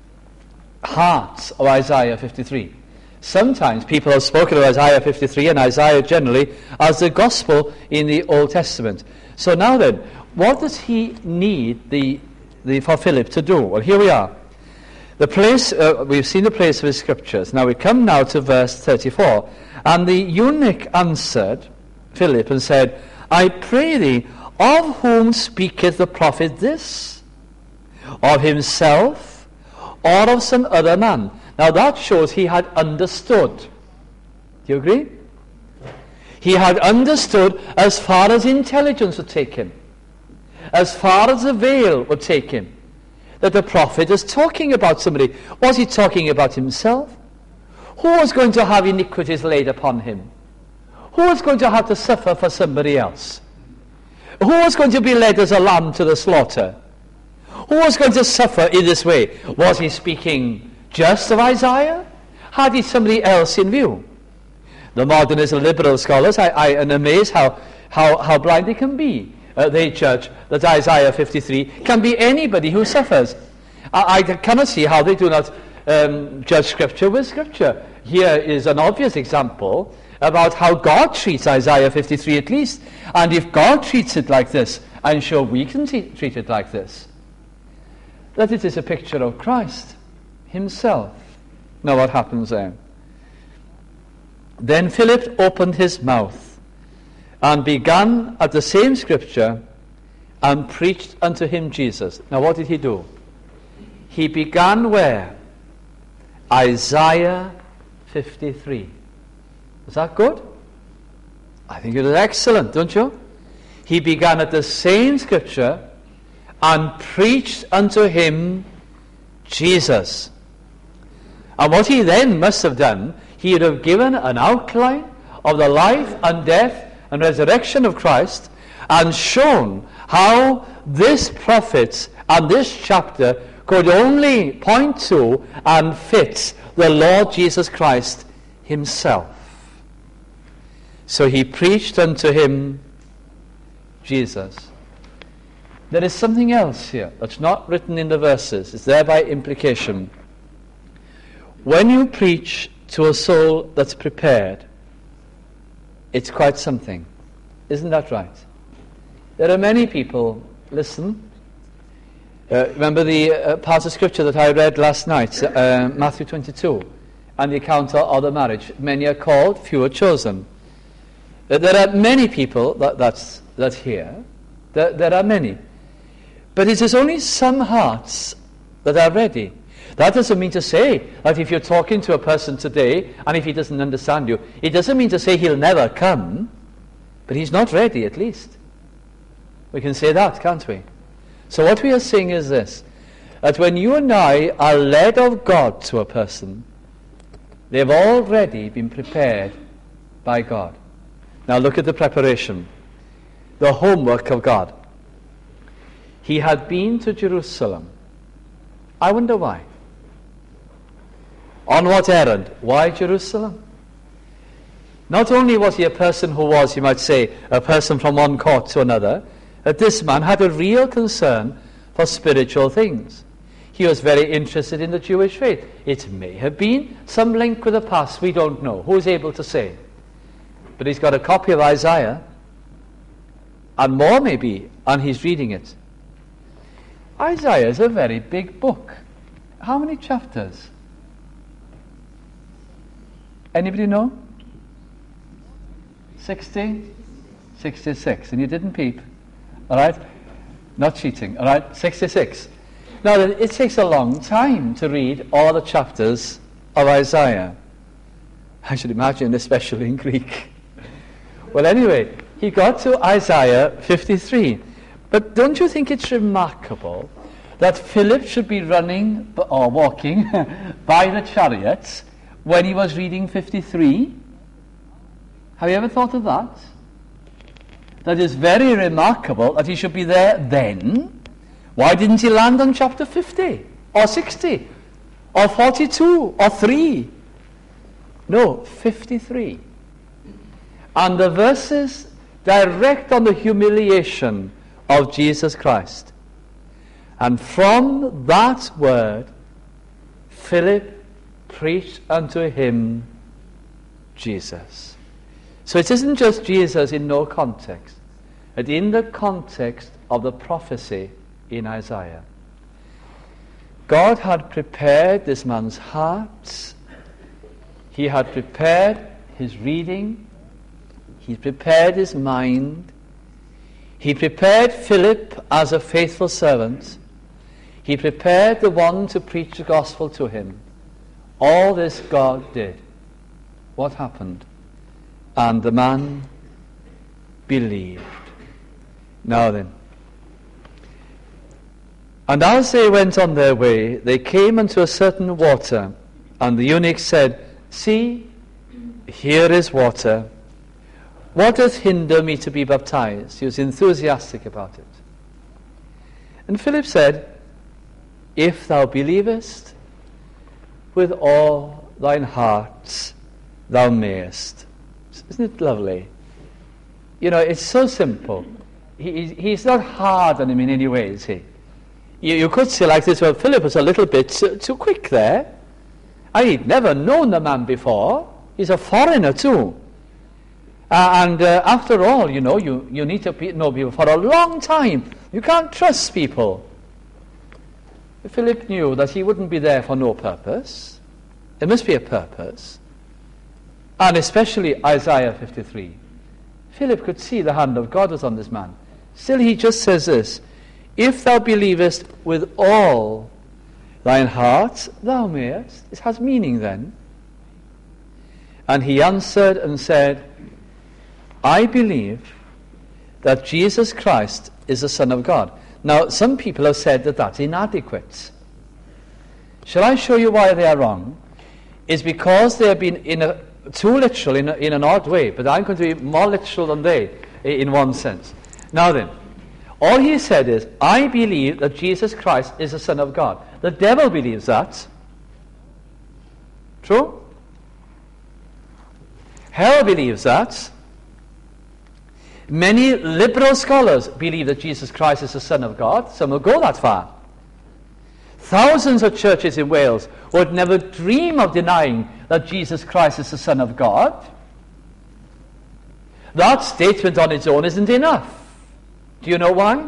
Speaker 1: heart of Isaiah 53. Sometimes people have spoken of Isaiah 53 and Isaiah generally as the gospel in the Old Testament. So now then, what does he need for Philip to do? Well, here we are. The place, we've seen the place of his scriptures. Now we come now to verse 34. And the eunuch answered Philip and said, I pray thee, of whom speaketh the prophet this? Of himself, or of some other man? Now that shows he had understood. Do you agree? He had understood as far as intelligence would take him, as far as the veil would take him, that the prophet is talking about somebody. Was he talking about himself? Who was going to have iniquities laid upon him? Who was going to have to suffer for somebody else? Who was going to be led as a lamb to the slaughter? Who was going to suffer in this way? Was he speaking just of Isaiah? Had he somebody else in view? The modernist and liberal scholars, I am amazed how blind they can be. They judge that Isaiah 53 can be anybody who suffers. I cannot see how they do not judge Scripture with Scripture. Here is an obvious example about how God treats Isaiah 53 at least. And if God treats it like this, I'm sure we can treat it like this. That it is a picture of Christ himself. Now what happens there? Then Philip opened his mouth and began at the same scripture and preached unto him Jesus. Now what did he do? He began where? Isaiah 53. Was that good? I think it is excellent, don't you? He began at the same scripture and preached unto him Jesus. And what he then must have done, he would have given an outline of the life and death and resurrection of Christ and shown how this prophet and this chapter could only point to and fit the Lord Jesus Christ himself. So he preached unto him Jesus. There is something else here that's not written in the verses. It's there by implication. When you preach to a soul that's prepared, it's quite something. Isn't that right? There are many people, listen, remember the part of scripture that I read last night, Matthew 22, and the account of the marriage. Many are called, few are chosen. There are many people that hear. There are many. But it is only some hearts that are ready. That doesn't mean to say that if you're talking to a person today and if he doesn't understand you, it doesn't mean to say he'll never come, but he's not ready at least. We can say that, can't we? So what we are saying is this, that when you and I are led of God to a person, they've already been prepared by God. Now look at the preparation, the homework of God. He had been to Jerusalem. I wonder why. On what errand? Why Jerusalem? Not only was he a person who was, you might say, a person from one court to another, that this man had a real concern for spiritual things. He was very interested in the Jewish faith. It may have been some link with the past, we don't know. Who's able to say? But he's got a copy of Isaiah, and more maybe, and he's reading it. Isaiah is a very big book. How many chapters? Anybody know? 60? 66. And you didn't peep. All right? Not cheating. All right? 66. Now, it takes a long time to read all the chapters of Isaiah. I should imagine, especially in Greek. Well, anyway, he got to Isaiah 53. But don't you think it's remarkable that Philip should be running or walking by the chariots when he was reading 53? Have you ever thought of that? That is very remarkable that he should be there then. Why didn't he land on chapter 50 or 60 or 42 or 3? No, 53. And the verses direct on the humiliation of Jesus Christ. And from that word, Philip preached unto him Jesus. So it isn't just Jesus in no context, but in the context of the prophecy in Isaiah. God had prepared this man's heart. He had prepared his reading. He prepared his mind. He prepared Philip as a faithful servant. He prepared the one to preach the gospel to him. All this God did. What happened? And the man believed. Now then. And as they went on their way, they came unto a certain water, and the eunuch said, See, here is water. What doth hinder me to be baptized? He was enthusiastic about it. And Philip said, If thou believest with all thine heart, thou mayest. Isn't it lovely? You know, it's so simple. He's not hard on him in any way, is he? You could say like this, well, Philip was a little bit too quick there. I'd never known the man before. He's a foreigner too. After all, you know, you need to know people for a long time. You can't trust people. Philip knew that he wouldn't be there for no purpose. There must be a purpose. And especially Isaiah 53. Philip could see the hand of God was on this man. Still he just says this, If thou believest with all thine heart, thou mayest. It has meaning then. And he answered and said, I believe that Jesus Christ is the Son of God. Now, some people have said that that's inadequate. Shall I show you why they are wrong? It's because they have been too literal in an odd way, but I'm going to be more literal than they, in one sense. Now then, all he said is, I believe that Jesus Christ is the Son of God. The devil believes that. True? Hell believes that. Many liberal scholars believe that Jesus Christ is the Son of God. Some will go that far. Thousands of churches in Wales would never dream of denying that Jesus Christ is the Son of God. That statement on its own isn't enough. Do you know why?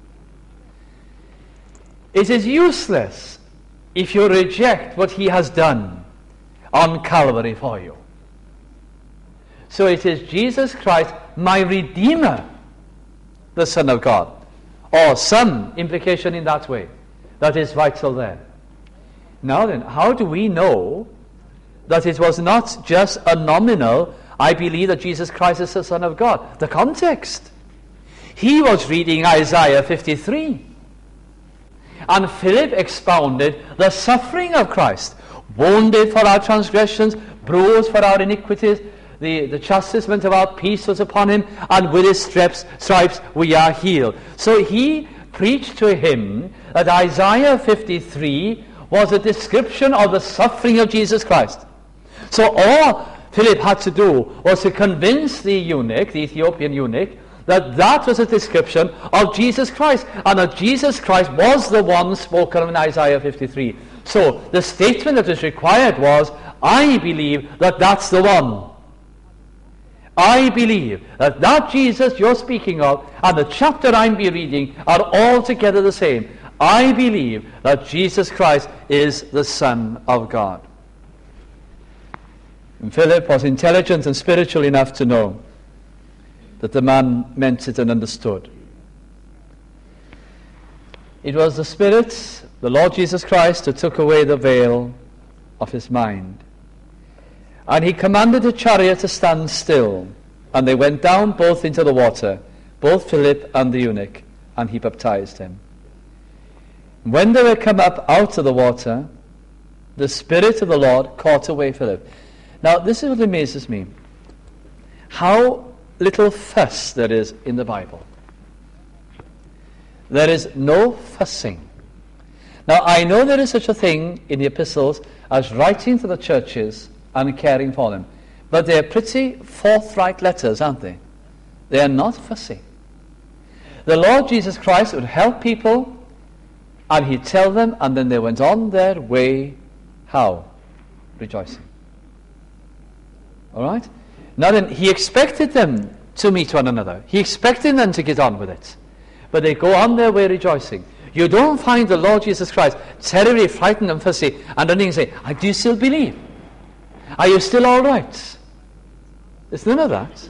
Speaker 1: It is useless if you reject what he has done on Calvary for you. So it is Jesus Christ, my Redeemer, the Son of God. Or some implication in that way. That is vital there. Now then, how do we know that it was not just a nominal, I believe that Jesus Christ is the Son of God? The context. He was reading Isaiah 53. And Philip expounded the suffering of Christ. Wounded for our transgressions, bruised for our iniquities, the chastisement of our peace was upon him, and with his stripes we are healed. So he preached to him that Isaiah 53 was a description of the suffering of Jesus Christ. So all Philip had to do was to convince the eunuch, the Ethiopian eunuch, that that was a description of Jesus Christ, and that Jesus Christ was the one spoken of in Isaiah 53. So the statement that was required was, I believe that that's the one. I believe that that Jesus you're speaking of and the chapter I'm be reading are altogether the same. I believe that Jesus Christ is the Son of God. And Philip was intelligent and spiritual enough to know that the man meant it and understood. It was the Spirit, the Lord Jesus Christ, who took away the veil of his mind. And he commanded the chariot to stand still, and they went down both into the water, both Philip and the eunuch, and he baptized him. When they were come up out of the water, the Spirit of the Lord caught away Philip. Now, this is what amazes me. How little fuss there is in the Bible. There is no fussing. Now, I know there is such a thing in the epistles as writing to the churches and caring for them. But they're pretty forthright letters, aren't they? They are not fussy. The Lord Jesus Christ would help people, and he'd tell them, and then they went on their way. How? Rejoicing. All right? Now then, he expected them to meet one another. He expected them to get on with it. But they go on their way rejoicing. You don't find the Lord Jesus Christ terribly frightened and fussy and then he say, do you still believe? Are you still all right? It's none of that.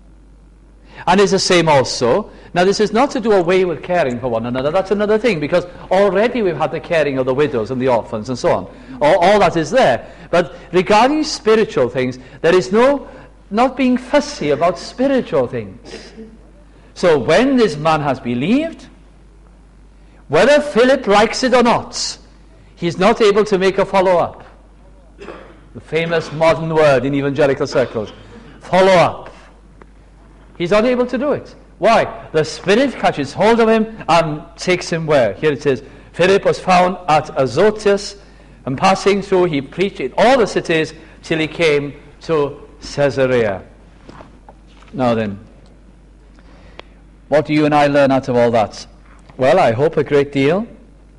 Speaker 1: And it's the same also. Now this is not to do away with caring for one another. That's another thing, because already we've had the caring of the widows and the orphans and so on. All that is there. But regarding spiritual things, there is not being fussy about spiritual things. So when this man has believed, whether Philip likes it or not, he's not able to make a follow-up. The famous modern word in evangelical circles, follow-up. He's not able to do it. Why? The Spirit catches hold of him and takes him where? Here it is. Philip was found at Azotus, and passing through, he preached in all the cities till he came to Caesarea. Now then, what do you and I learn out of all that? Well, I hope a great deal.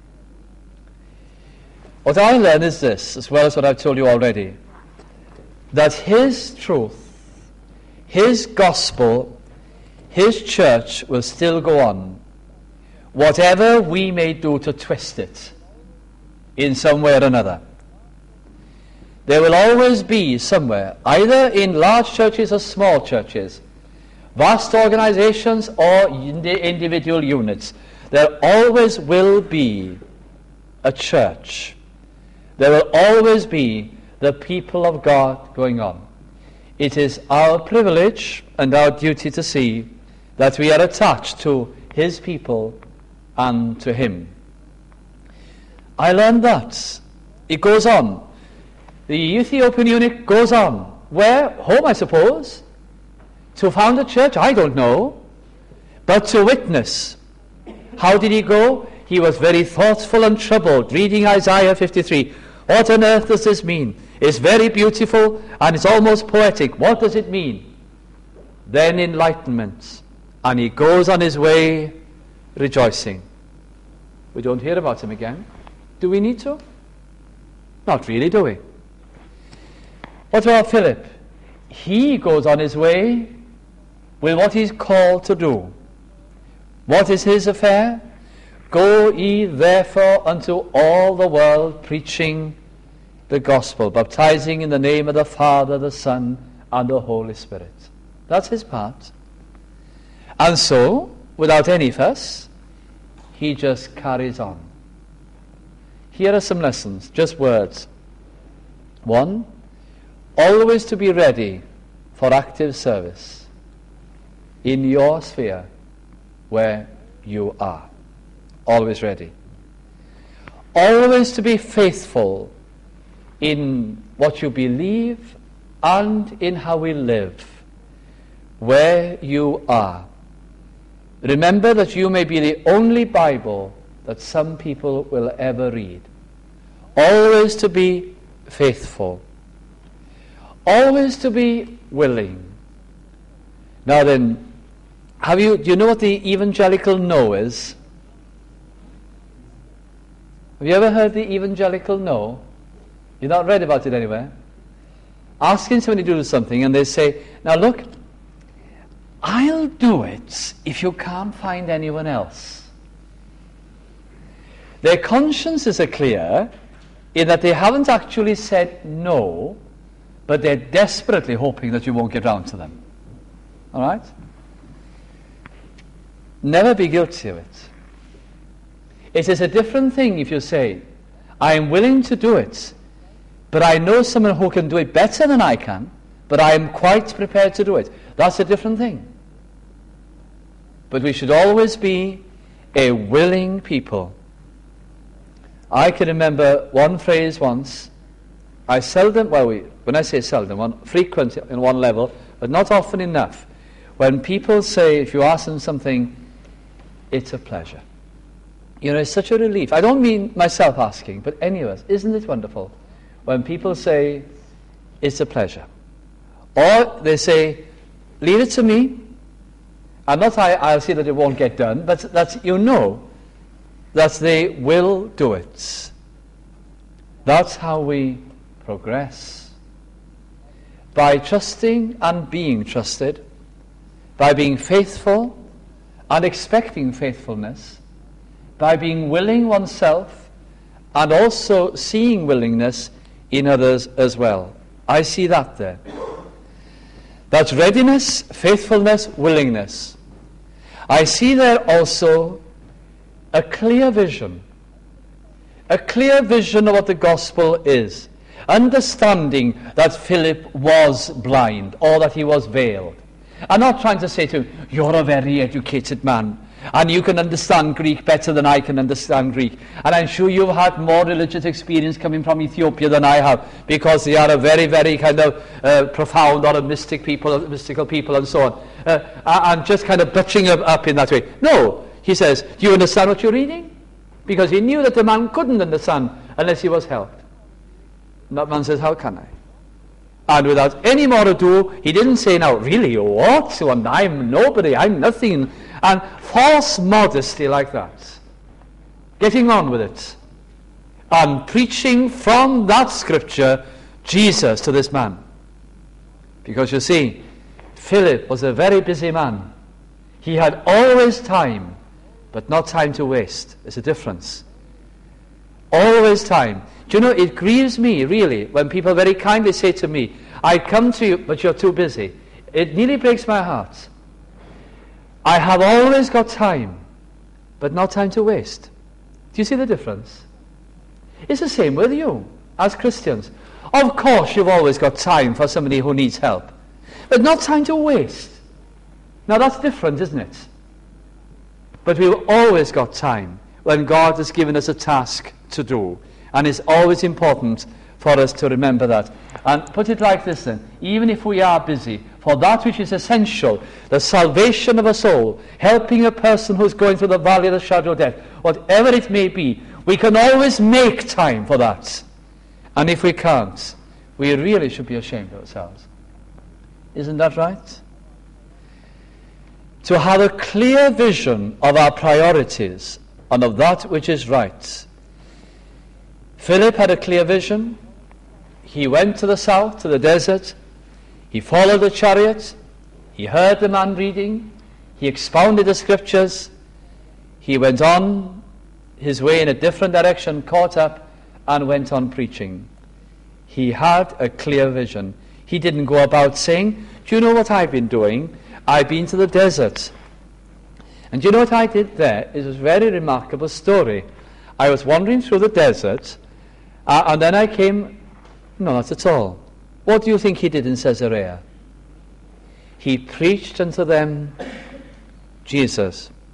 Speaker 1: What I learn is this, as well as what I've told you already, that his truth, his gospel, his church will still go on, whatever we may do to twist it in some way or another. There will always be somewhere, either in large churches or small churches, vast organizations or individual units, there always will be a church. There will always be the people of God going on. It is our privilege and our duty to see that we are attached to his people and to him. I learned that. It goes on. The Ethiopian eunuch goes on. Where? Home, I suppose. To found a church? I don't know. But to witness. How did he go? He was very thoughtful and troubled, reading Isaiah 53. What on earth does this mean? It's very beautiful and it's almost poetic. What does it mean? Then enlightenment. And he goes on his way rejoicing. We don't hear about him again. Do we need to? Not really, do we? What about Philip? He goes on his way with what he's called to do. What is his affair? Go ye therefore unto all the world, preaching the gospel, baptizing in the name of the Father, the Son, and the Holy Spirit. That's his part. And so, without any fuss, he just carries on. Here are some lessons, just words. 1, always to be ready for active service in your sphere, where you are. Always ready. Always to be faithful in what you believe and in how we live, where you are. Remember that you may be the only Bible that some people will ever read. Always to be faithful. Always to be willing. Now then, do you know what the evangelical no is? Have you ever heard the evangelical no? You've not read about it anywhere? Asking somebody to do something and they say, now look, I'll do it if you can't find anyone else. Their consciences are clear in that they haven't actually said no, but they're desperately hoping that you won't get round to them. All right? Never be guilty of it. It is a different thing if you say, I am willing to do it, but I know someone who can do it better than I can, but I am quite prepared to do it. That's a different thing. But we should always be a willing people. I can remember one phrase once. I seldom, when I say seldom, frequent in one level, but not often enough. When people say, if you ask them something, it's a pleasure. You know, it's such a relief. I don't mean myself asking, but any of us. Isn't it wonderful when people say, it's a pleasure? Or they say, leave it to me. And not I'll see that it won't get done, but that you know that they will do it. That's how we progress. By trusting and being trusted, by being faithful and expecting faithfulness, by being willing oneself and also seeing willingness in others as well. I see that there. That's readiness, faithfulness, willingness. I see there also a clear vision of what the gospel is, understanding that Philip was blind or that he was veiled. I'm not trying to say to him, you're a very educated man and you can understand Greek better than I can understand Greek, and I'm sure you've had more religious experience coming from Ethiopia than I have, because they are a very, very kind of profound or a mystical people and so on, and just kind of butching up in that way. No, he says, do you understand what you're reading? Because he knew that the man couldn't understand unless he was helped. And that man says, how can I? And without any more ado, he didn't say, now, really, what? And I'm nobody, I'm nothing. And false modesty like that. Getting on with it. And preaching from that scripture Jesus to this man. Because you see, Philip was a very busy man. He had always time, but not time to waste. There's a difference. Always time. Do you know, it grieves me, really, when people very kindly say to me, I come to you, but you're too busy. It nearly breaks my heart. I have always got time, but not time to waste. Do you see the difference? It's the same with you, as Christians. Of course, you've always got time for somebody who needs help, but not time to waste. Now, that's different, isn't it? But we've always got time when God has given us a task to do. And it's always important for us to remember that. And put it like this then, even if we are busy, for that which is essential, the salvation of a soul, helping a person who's going through the valley of the shadow of death, whatever it may be, we can always make time for that. And if we can't, we really should be ashamed of ourselves. Isn't that right? To have a clear vision of our priorities and of that which is right. Philip had a clear vision. He went to the south, to the desert. He followed the chariot. He heard the man reading. He expounded the scriptures. He went on his way in a different direction, caught up, and went on preaching. He had a clear vision. He didn't go about saying, do you know what I've been doing? I've been to the desert. And do you know what I did there? It was a very remarkable story. I was wandering through the desert, and then I came, no, not at all. What do you think he did in Caesarea? He preached unto them Jesus.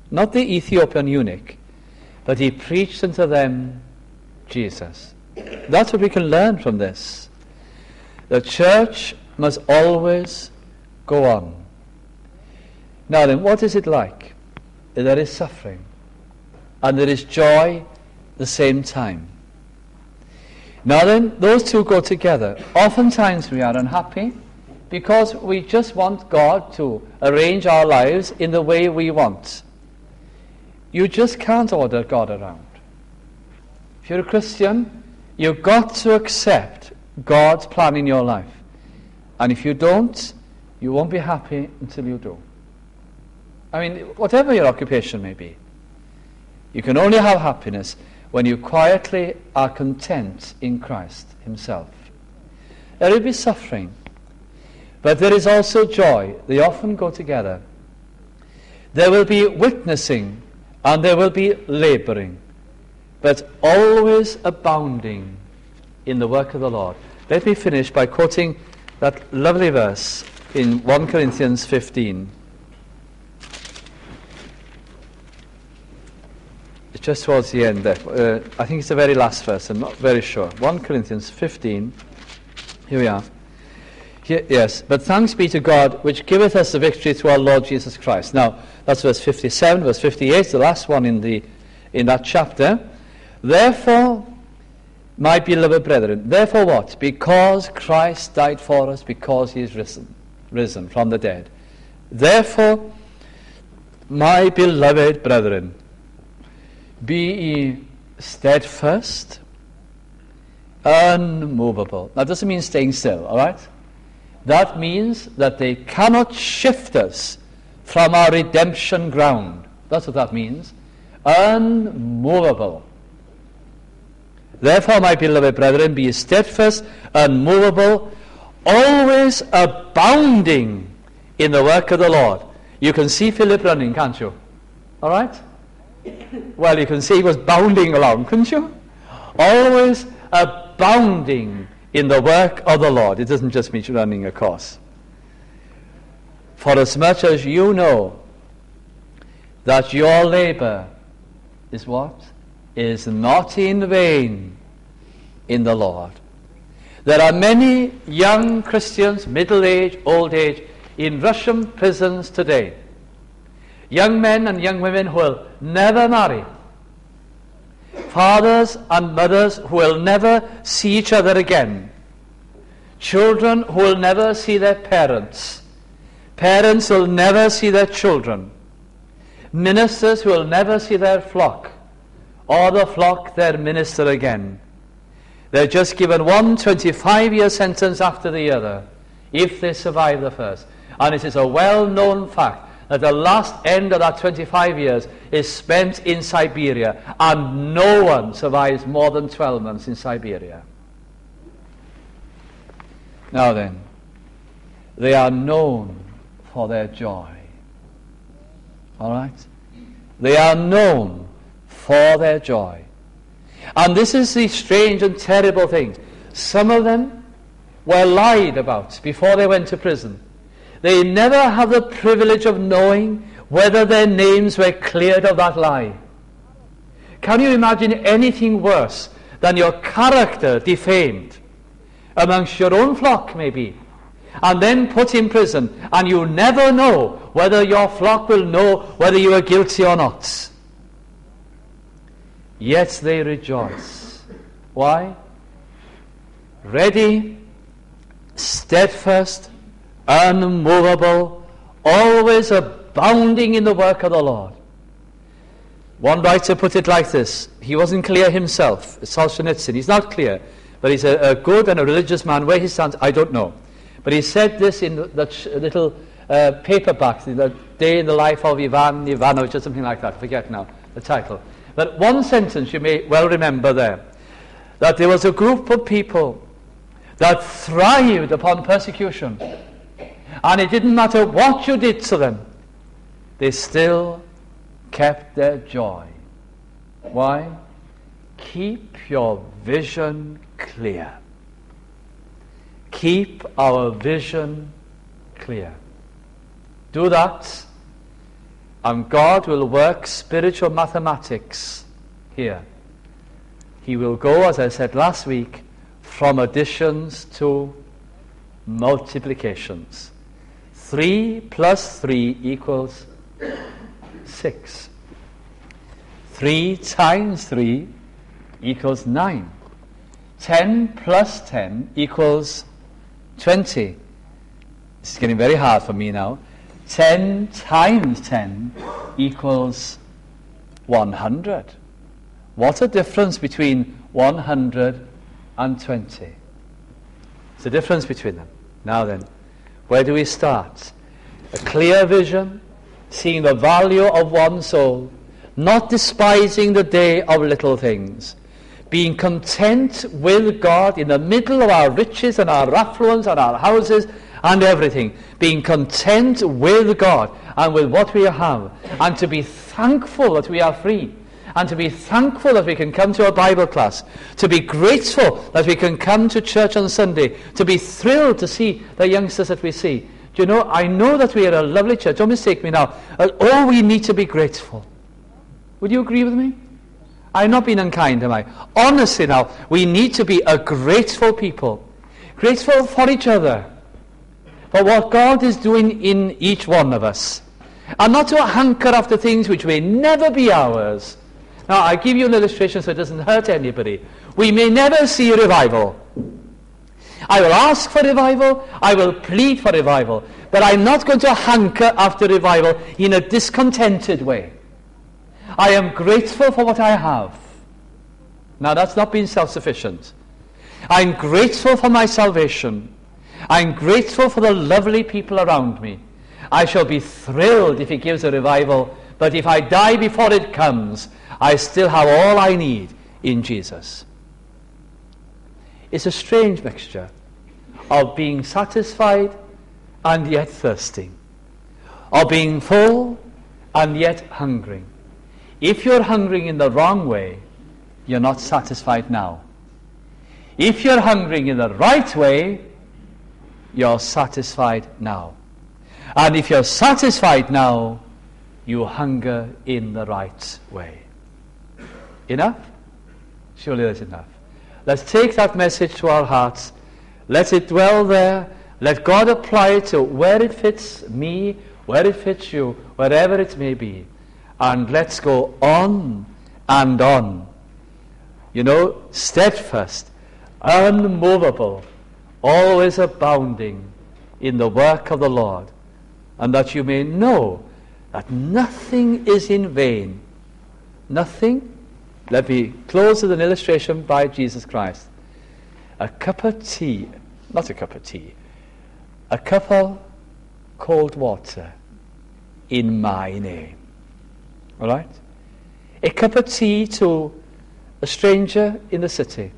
Speaker 1: not the Ethiopian eunuch, but he preached unto them Jesus. That's what we can learn from this. The church must always go on. Now then, what is it like? There is suffering, and there is joy at the same time. Now then, those two go together. Oftentimes we are unhappy because we just want God to arrange our lives in the way we want. You just can't order God around. If you're a Christian, you've got to accept God's plan in your life. And if you don't, you won't be happy until you do. I mean, whatever your occupation may be, you can only have happiness when you quietly are content in Christ himself. There will be suffering, but there is also joy. They often go together. There will be witnessing, and there will be laboring, but always abounding in the work of the Lord. Let me finish by quoting that lovely verse in 1 Corinthians 15. It's just towards the end there. I think it's the very last verse, I'm not very sure. 1 Corinthians 15. Here we are. Here, yes, but thanks be to God, which giveth us the victory through our Lord Jesus Christ. Now, that's verse 57, verse 58, the last one in that chapter. Therefore, my beloved brethren, therefore what? Because Christ died for us, because he is risen from the dead. Therefore, my beloved brethren, be ye steadfast, unmovable. That doesn't mean staying still, all right? That means that they cannot shift us from our redemption ground. That's what that means. Unmovable. Therefore, my beloved brethren, be steadfast, unmovable, always abounding in the work of the Lord. You can see Philip running, can't you? All right? Well, you can see he was bounding along, couldn't you? Always abounding in the work of the Lord. It doesn't just mean running a course. For as much as you know that your labor is what? Is not in vain in the Lord. There are many young Christians, middle age, old age, in Russian prisons today. Young men and young women who will never marry. Fathers and mothers who will never see each other again. Children who will never see their parents. Parents who will never see their children. Ministers who will never see their flock, or the flock their minister again. They're just given one 25-year sentence after the other, if they survive the first. And it is a well-known fact that the last end of that 25 years is spent in Siberia, and no one survives more than 12 months in Siberia. Now then, they are known for their joy. All right? They are known for their joy. And this is the strange and terrible thing. Some of them were lied about before they went to prison. They never have the privilege of knowing whether their names were cleared of that lie. Can you imagine anything worse than your character defamed amongst your own flock, maybe, and then put in prison, and you never know whether your flock will know whether you are guilty or not? Yet they rejoice. Why? Ready, steadfast, unmovable, always abounding in the work of the Lord. One writer put it like this. He wasn't clear himself, Solzhenitsyn. He's not clear, but he's a good and a religious man. Where he stands, I don't know. But he said this in that little paperback, The Day in the Life of Ivan Ivanovich, or something like that. I forget now the title. But one sentence you may well remember there, that there was a group of people that thrived upon persecution. And it didn't matter what you did to them, they still kept their joy. Why? Keep your vision clear. Keep our vision clear. Do that, And God will work spiritual mathematics here. He will go, as I said last week, from additions to multiplications. 3 plus 3 equals 6. 3 times 3 equals 9. 10 plus 10 equals 20. This is getting very hard for me now. 10 times 10 equals 100. What a difference between 100 and 20. It's a difference between them. Now then, where do we start? A clear vision, seeing the value of one soul, not despising the day of little things, being content with God in the middle of our riches and our affluence and our houses and everything, being content with God and with what we have, and to be thankful that we are free, and to be thankful that we can come to a Bible class, to be grateful that we can come to church on Sunday, to be thrilled to see the youngsters that we see. Do you know, I know that we are a lovely church, don't mistake me now. Oh, we need to be grateful. Would you agree with me? I'm not being unkind, am I? Honestly now, we need to be a grateful people. Grateful for each other, for what God is doing in each one of us. And not to hanker after things which may never be ours. Now, I give you an illustration so it doesn't hurt anybody. We may never see a revival. I will ask for revival, I will plead for revival, but I'm not going to hanker after revival in a discontented way. I am grateful for what I have. Now, that's not being self-sufficient. I'm grateful for my salvation. I'm grateful for the lovely people around me. I shall be thrilled if He gives a revival, but if I die before it comes, I still have all I need in Jesus. It's a strange mixture of being satisfied and yet thirsting, of being full and yet hungering. If you're hungering in the wrong way, you're not satisfied now. If you're hungering in the right way, you're satisfied now. And if you're satisfied now, you hunger in the right way. Enough? Surely that's enough. Let's take that message to our hearts. Let it dwell there. Let God apply it to where it fits me, where it fits you, wherever it may be. And let's go on and on. You know, steadfast, unmovable, always abounding in the work of the Lord, and that you may know that nothing is in vain. Nothing. Let me close with an illustration by Jesus Christ. A cup of tea, not a cup of tea, a cup of cold water in my name. All right? A cup of tea to a stranger in the city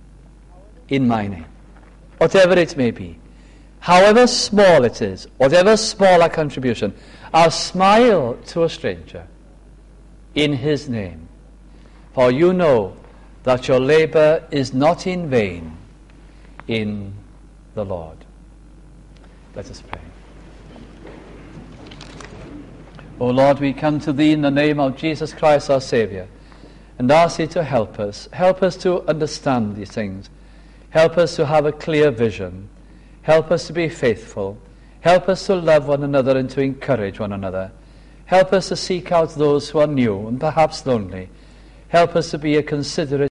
Speaker 1: in my name. Whatever it may be. However small it is, whatever small our contribution, a smile to a stranger in His name. For you know that your labor is not in vain in the Lord. Let us pray. O Lord, we come to Thee in the name of Jesus Christ our Saviour, and ask Thee to help us. Help us to understand these things. Help us to have a clear vision. Help us to be faithful. Help us to love one another and to encourage one another. Help us to seek out those who are new and perhaps lonely. Help us to be a considerate